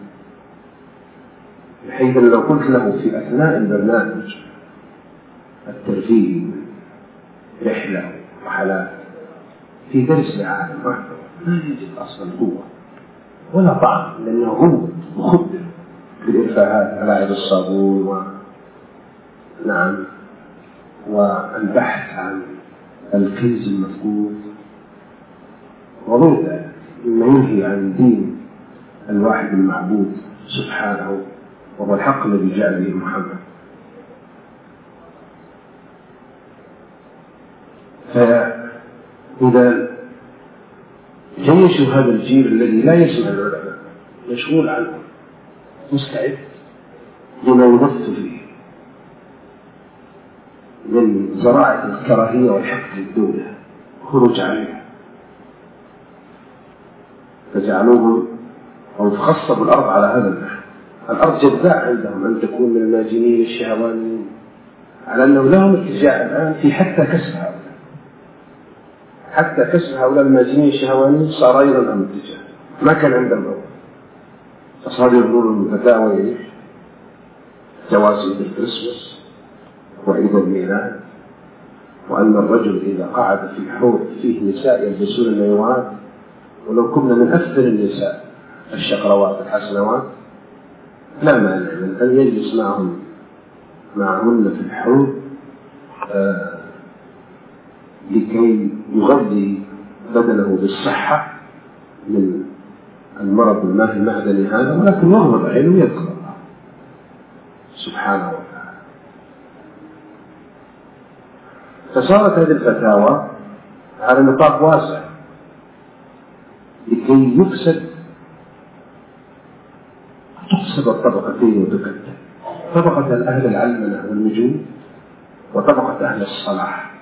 بحيث لو قلت له في أثناء البرنامج الترفيهي رحلة وحالات في درس العالم ما يجد أصلا قوة ولا طعم، لأنه هو مخدر بالإرفاهات، ألاعب الصابون و... نعم والبحث عن الكنز المفقود وغير ذلك مما ينهي عن دين الواحد المعبود سبحانه وهو الحق الذي جاء به محمد. فإذا جيش هذا الجيل الذي لا يسمع العلماء مشغول عنه مستعد لما يبث فيه من زراعة الكراهية والحقد للدولة خروج عليها، فجعلوهم أو تخصبوا الأرض على هذا النحو. الأرض جذاء عندهم أن تكون من الماجنين الشهوانيين، على أنه لهم اتجاه الآن في حتى كسب هؤلاء، حتى كسب هؤلاء الماجنين الشهوانيين صار أيضا أمر اتجاه ما كان عندهم أول. فصار يقولون فتاوى جواسيس الكريسماس وعيد الميلاد، وأن الرجل إذا قعد في حوض فيه نساء يلبسون المايوهات، ولو كنا من أفضل النساء الشقروات الحسنوات لا مانع من أن يجلس معهم معهن في الحوض آه لكي يغذي بدنه بالصحة من المرض الماهي المعدني هذا، ولكن يغمض عينه ويذكر الله سبحانه وتعالى. فصارت هذه الفتاوى على نطاق واسع لكي يفسد تقسم الطبقتين وتكتل، طبقة أهل العلمنة والنجوم وطبقة أهل الصلاح،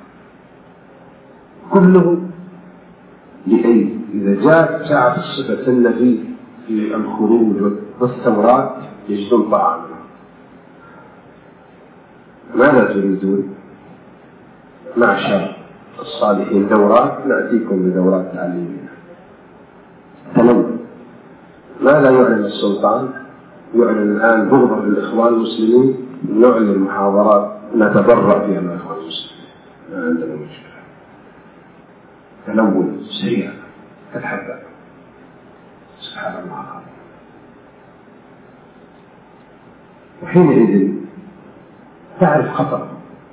كلهم لأي إذا جاءت ساعة الصفة النبي في الخروج والثورات يجدون طعاما. ماذا تريدون؟ معشر الصالحين دورات، نأتيكم بدورات تعليمية. تنوع. ماذا يعلن السلطان؟ يعلن الآن بغضا للإخوان المسلمين، نعلن محاضرات نتبرأ فيها من الإخوان المسلمين، ما عندنا مشكلة. تنوع سريع كالحبة سبحان الله. وحينئذ تعرف خطر،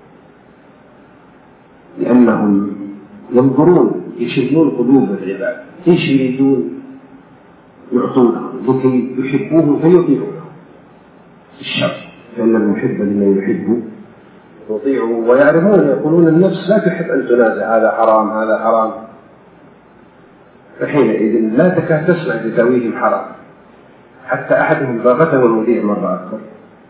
لأنهم ينظرون يشغلون قلوب العباد، ايش يريدون؟ يعطونهم لكي يحبوه فيطيعونه الشر، لأن المحب لمن يحبه يطيعه، ويعرفون يقولون النفس لا تحب أن تنازع هذا حرام هذا حرام، فحينئذ لا تكاد تسمع بتاويلهم حرام. حتى أحدهم ضاغته المذيع مرة أكثر،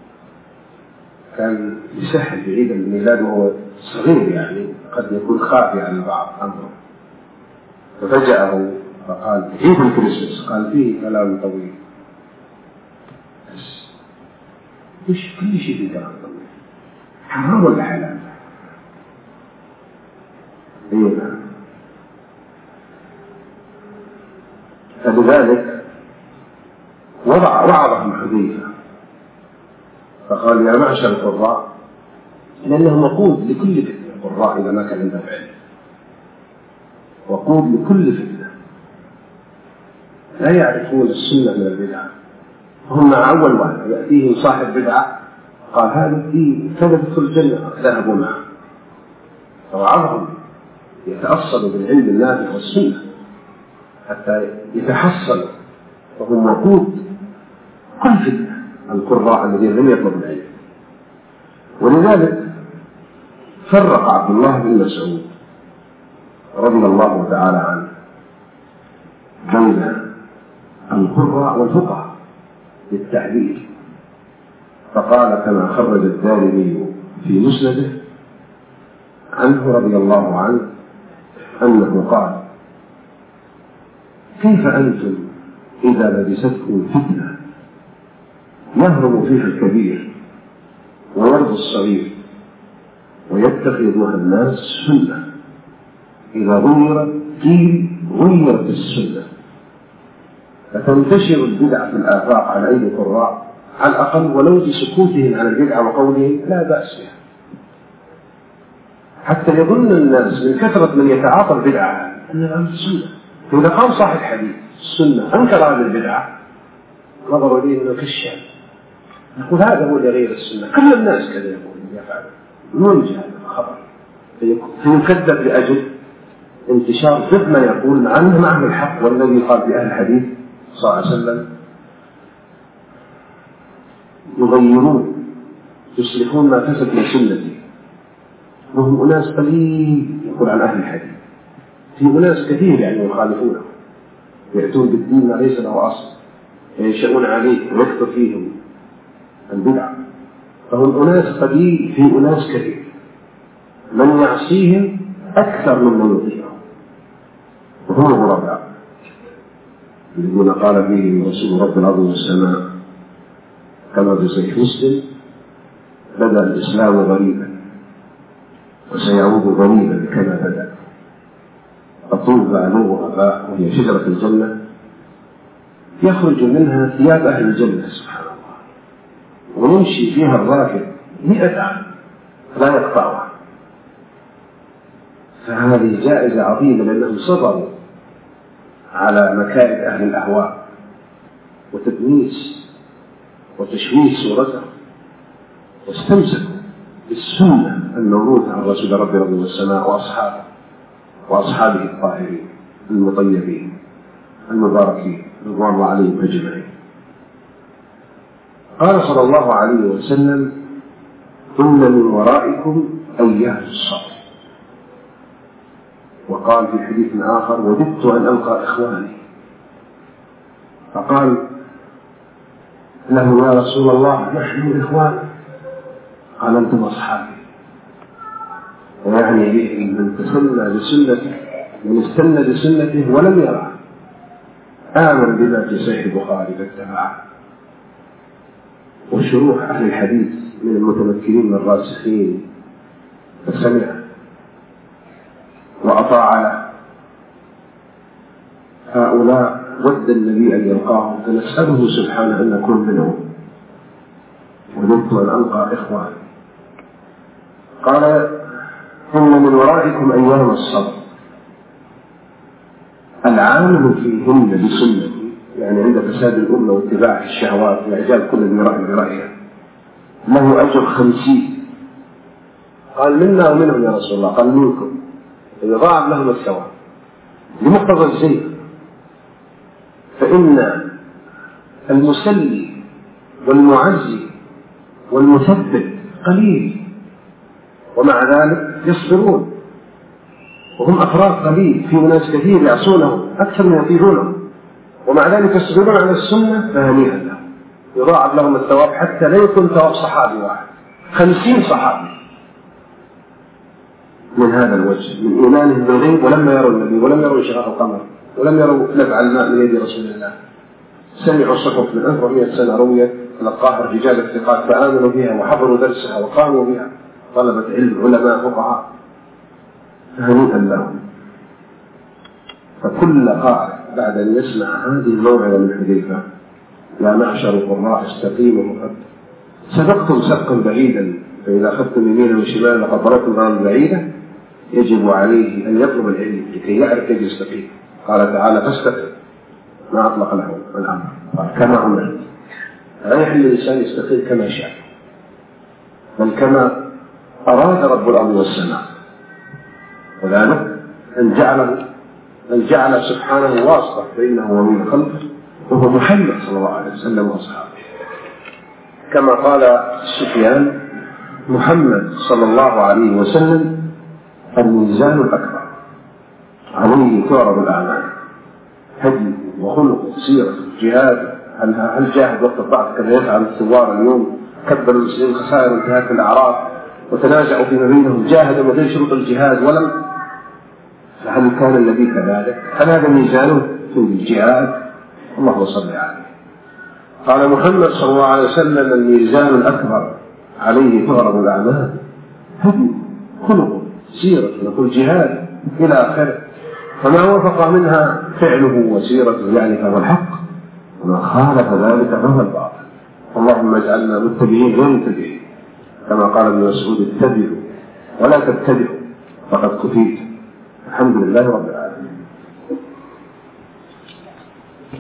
كان يسحب بعيد الميلاد وهو صغير يعني قد يكون خافي على بعض أمره، ففجأه فقال عيد الكريسماس، قال فيه كلام طويل بس مش كل شيء في كلام طويل، حرام ولا حلال؟ إيه. فلذلك وضع وعظهم حذيفة فقال يا معشر القراء، لأنه وقود لكل فتنة. القراء إذا ما كان عندهم علم وقود لكل فتنة، لا يعرفون السنة من البدعة. هم مع أول واحد يأتيهم صاحب بدعة قال هذا الدين كذا تدخل الجنة، ذهبوا معه فوعظهم يتأصلوا بالعلم النافع والسنة حتى يتحصلوا، وهم وقود كل فتنة القراء الذين لم يطلبوا العلم. ولذلك فرق عبد الله بن مسعود رضي الله تعالى عنه بين القراء والفقهاء للتحذير، فقال كما خرج الدارمي في مسنده عنه رضي الله عنه أنه قال كيف أنتم إذا لبستكم فتنة يهرم فيها الكبير ويرضى الصغير ويتخذها الناس سنة، إذا غيرت قيل غيرت السنة، فتنتشر البدعة في الآفاق على أيدي القراء على الأقل ولو بسكوتهم عن البدعة وقولهم لا بأس بها، حتى يظن الناس من كثرة من يتعاطى البدعة أنها السنة. فإذا قام صاحب حديث السنة أنكر هذه البدعة نظروا إليه أنه كشاب، نقول هذا هو لغير السنة، كل الناس كذا يقول يفعل، ينجى هذا الخبر فيكذب لأجل انتشار ضد ما يقول مع أنه معه الحق، والذي قال في أهل الحديث صلى الله عليه وسلم يغيرون يصلحون ما فسد من سنتي، وهم أناس قليل يقول عن أهل الحديث، في أناس كثير يعني يخالفونه يأتون بالدين ما ليس له أصل ينشأون عليه ويكثر فيهم البدع، فهم أناس قليل في أناس كثير، من يعصيهم أكثر ممن يطيعهم، وهم الغرباء الذين قال فيهم رسول رب الأرض والسماء كما في صحيح مسلم بدأ الإسلام غريبا وسيعود غريبا كما بدأ، فطوبى له غباء وهي شجرة الجنة يخرج منها ثياب أهل الجنة سبحان الله، ويمشي فيها الراكب مئة عام لا يقطعها. فهذه جائزة عظيمة لأنهم صبروا على مكائد أهل الأهواء وتدنيس وتشويه صورته، واستمسكوا بالسنة الموروثة عن رسول رب رب السماء وأصحابه وأصحابه الطاهرين المطيبين المباركين رضوان الله عليهم أجمعين. قال صلى الله عليه وسلم إن من ورائكم أيام الصبر، وقال في حديث آخر وددت أن ألقى إخواني، فقال له يا رسول الله نحن إخوان، قال أنتم أصحابي، ويعني به من تسنى بسنته من استنى بسنته ولم يرى آمن بما في صحيح البخاري فاتبعه. وشروح أهل الحديث من المتمكنين من الراسخين فسمع وأطاع له، هؤلاء ود النبي أن يلقاهم، فنسأله سبحانه أن نكون منهم، وددت أن ألقى إخواني. قال إن من ورائكم أيام الصبر، العامل فيهن بسنتي، يعني عند فساد الأمة واتباع الشهوات وإعجاب كل ذي رأي برأيه له أجر خمسين. قال منا ومنهم يا رسول الله؟ قال منكم، يضاعف لهم الثواب بمقتضى الزيت. فإن المسلي والمعزي والمثبت قليل ومع ذلك يصبرون، وهم أفراد قليل، في ناس كثير يعصونهم أكثر من يطيعونهم ومع ذلك يصبرون على السنة، فهنيئا لهم يضاعف لهم الثواب حتى لا يكون ثواب صحابي واحد، خمسين صحابي من هذا الوجه، من إيمانهم بالغيب ولما يروا النبي ولم يروا انشقاق القمر ولم يروا نبع الماء من يد رسول الله، سمعوا الصحف من أربعمائة سنة رويت لقاها الرجال الثقات فآمنوا بها وحضروا درسها وقاموا بها، طلبة علم علماء فقهاء، هنيئا لهم. فكل قارئ بعد أن يسمع هذه الموعظة من حذيفة: يا معشر القراء استقيموا فقد سبقتم سبقا بعيدا، فإذا أخذتم يمينا وشمالا لقد ضربتم ضربا بعيدا، يجب عليه أن يطلب العلم لكي يعرف كيف يستقيم. قال تعالى: فاستقم، ما أطلق له الأمر، قال كما أمرت. لا يحل الإنسان يستقيم كما شاء، بل كما أراد رب الأرض والسماء. وذلك أن جعله أن جعل سبحانه واسطة بينه وبين خلقه، وهو محمد صلى الله عليه وسلم وأصحابه. كما قال سفيان: محمد صلى الله عليه وسلم الميزان الأكبر، عليه تعرض الأعمال، هدي وخلق سيرة جهاد. هل هل جاهد وقت الضعف كما يفعل الثوار اليوم؟ كبر المسلمين خسائر انتهاك الأعراض وتنازعوا فيما بينهم، جاهدوا من غير شروط الجهاد ولم. فهل كان النبي كذلك؟ هل هذا ميزانه في الجهاد؟ اللهم صل عليه. قال محمد صلى الله عليه وسلم الميزان الأكبر، عليه تعرض الأعمال، هدي خلق سيرة نقول جهاد إلى آخره. فما وفق منها فعله وسيرته يعني فهو الحق، وما خالف ذلك فهو الباطل. اللهم اجعلنا متبعين غير متبعين، كما قال ابن مسعود: اتبعوا ولا تبتدعوا فقد كفيت. الحمد لله رب العالمين.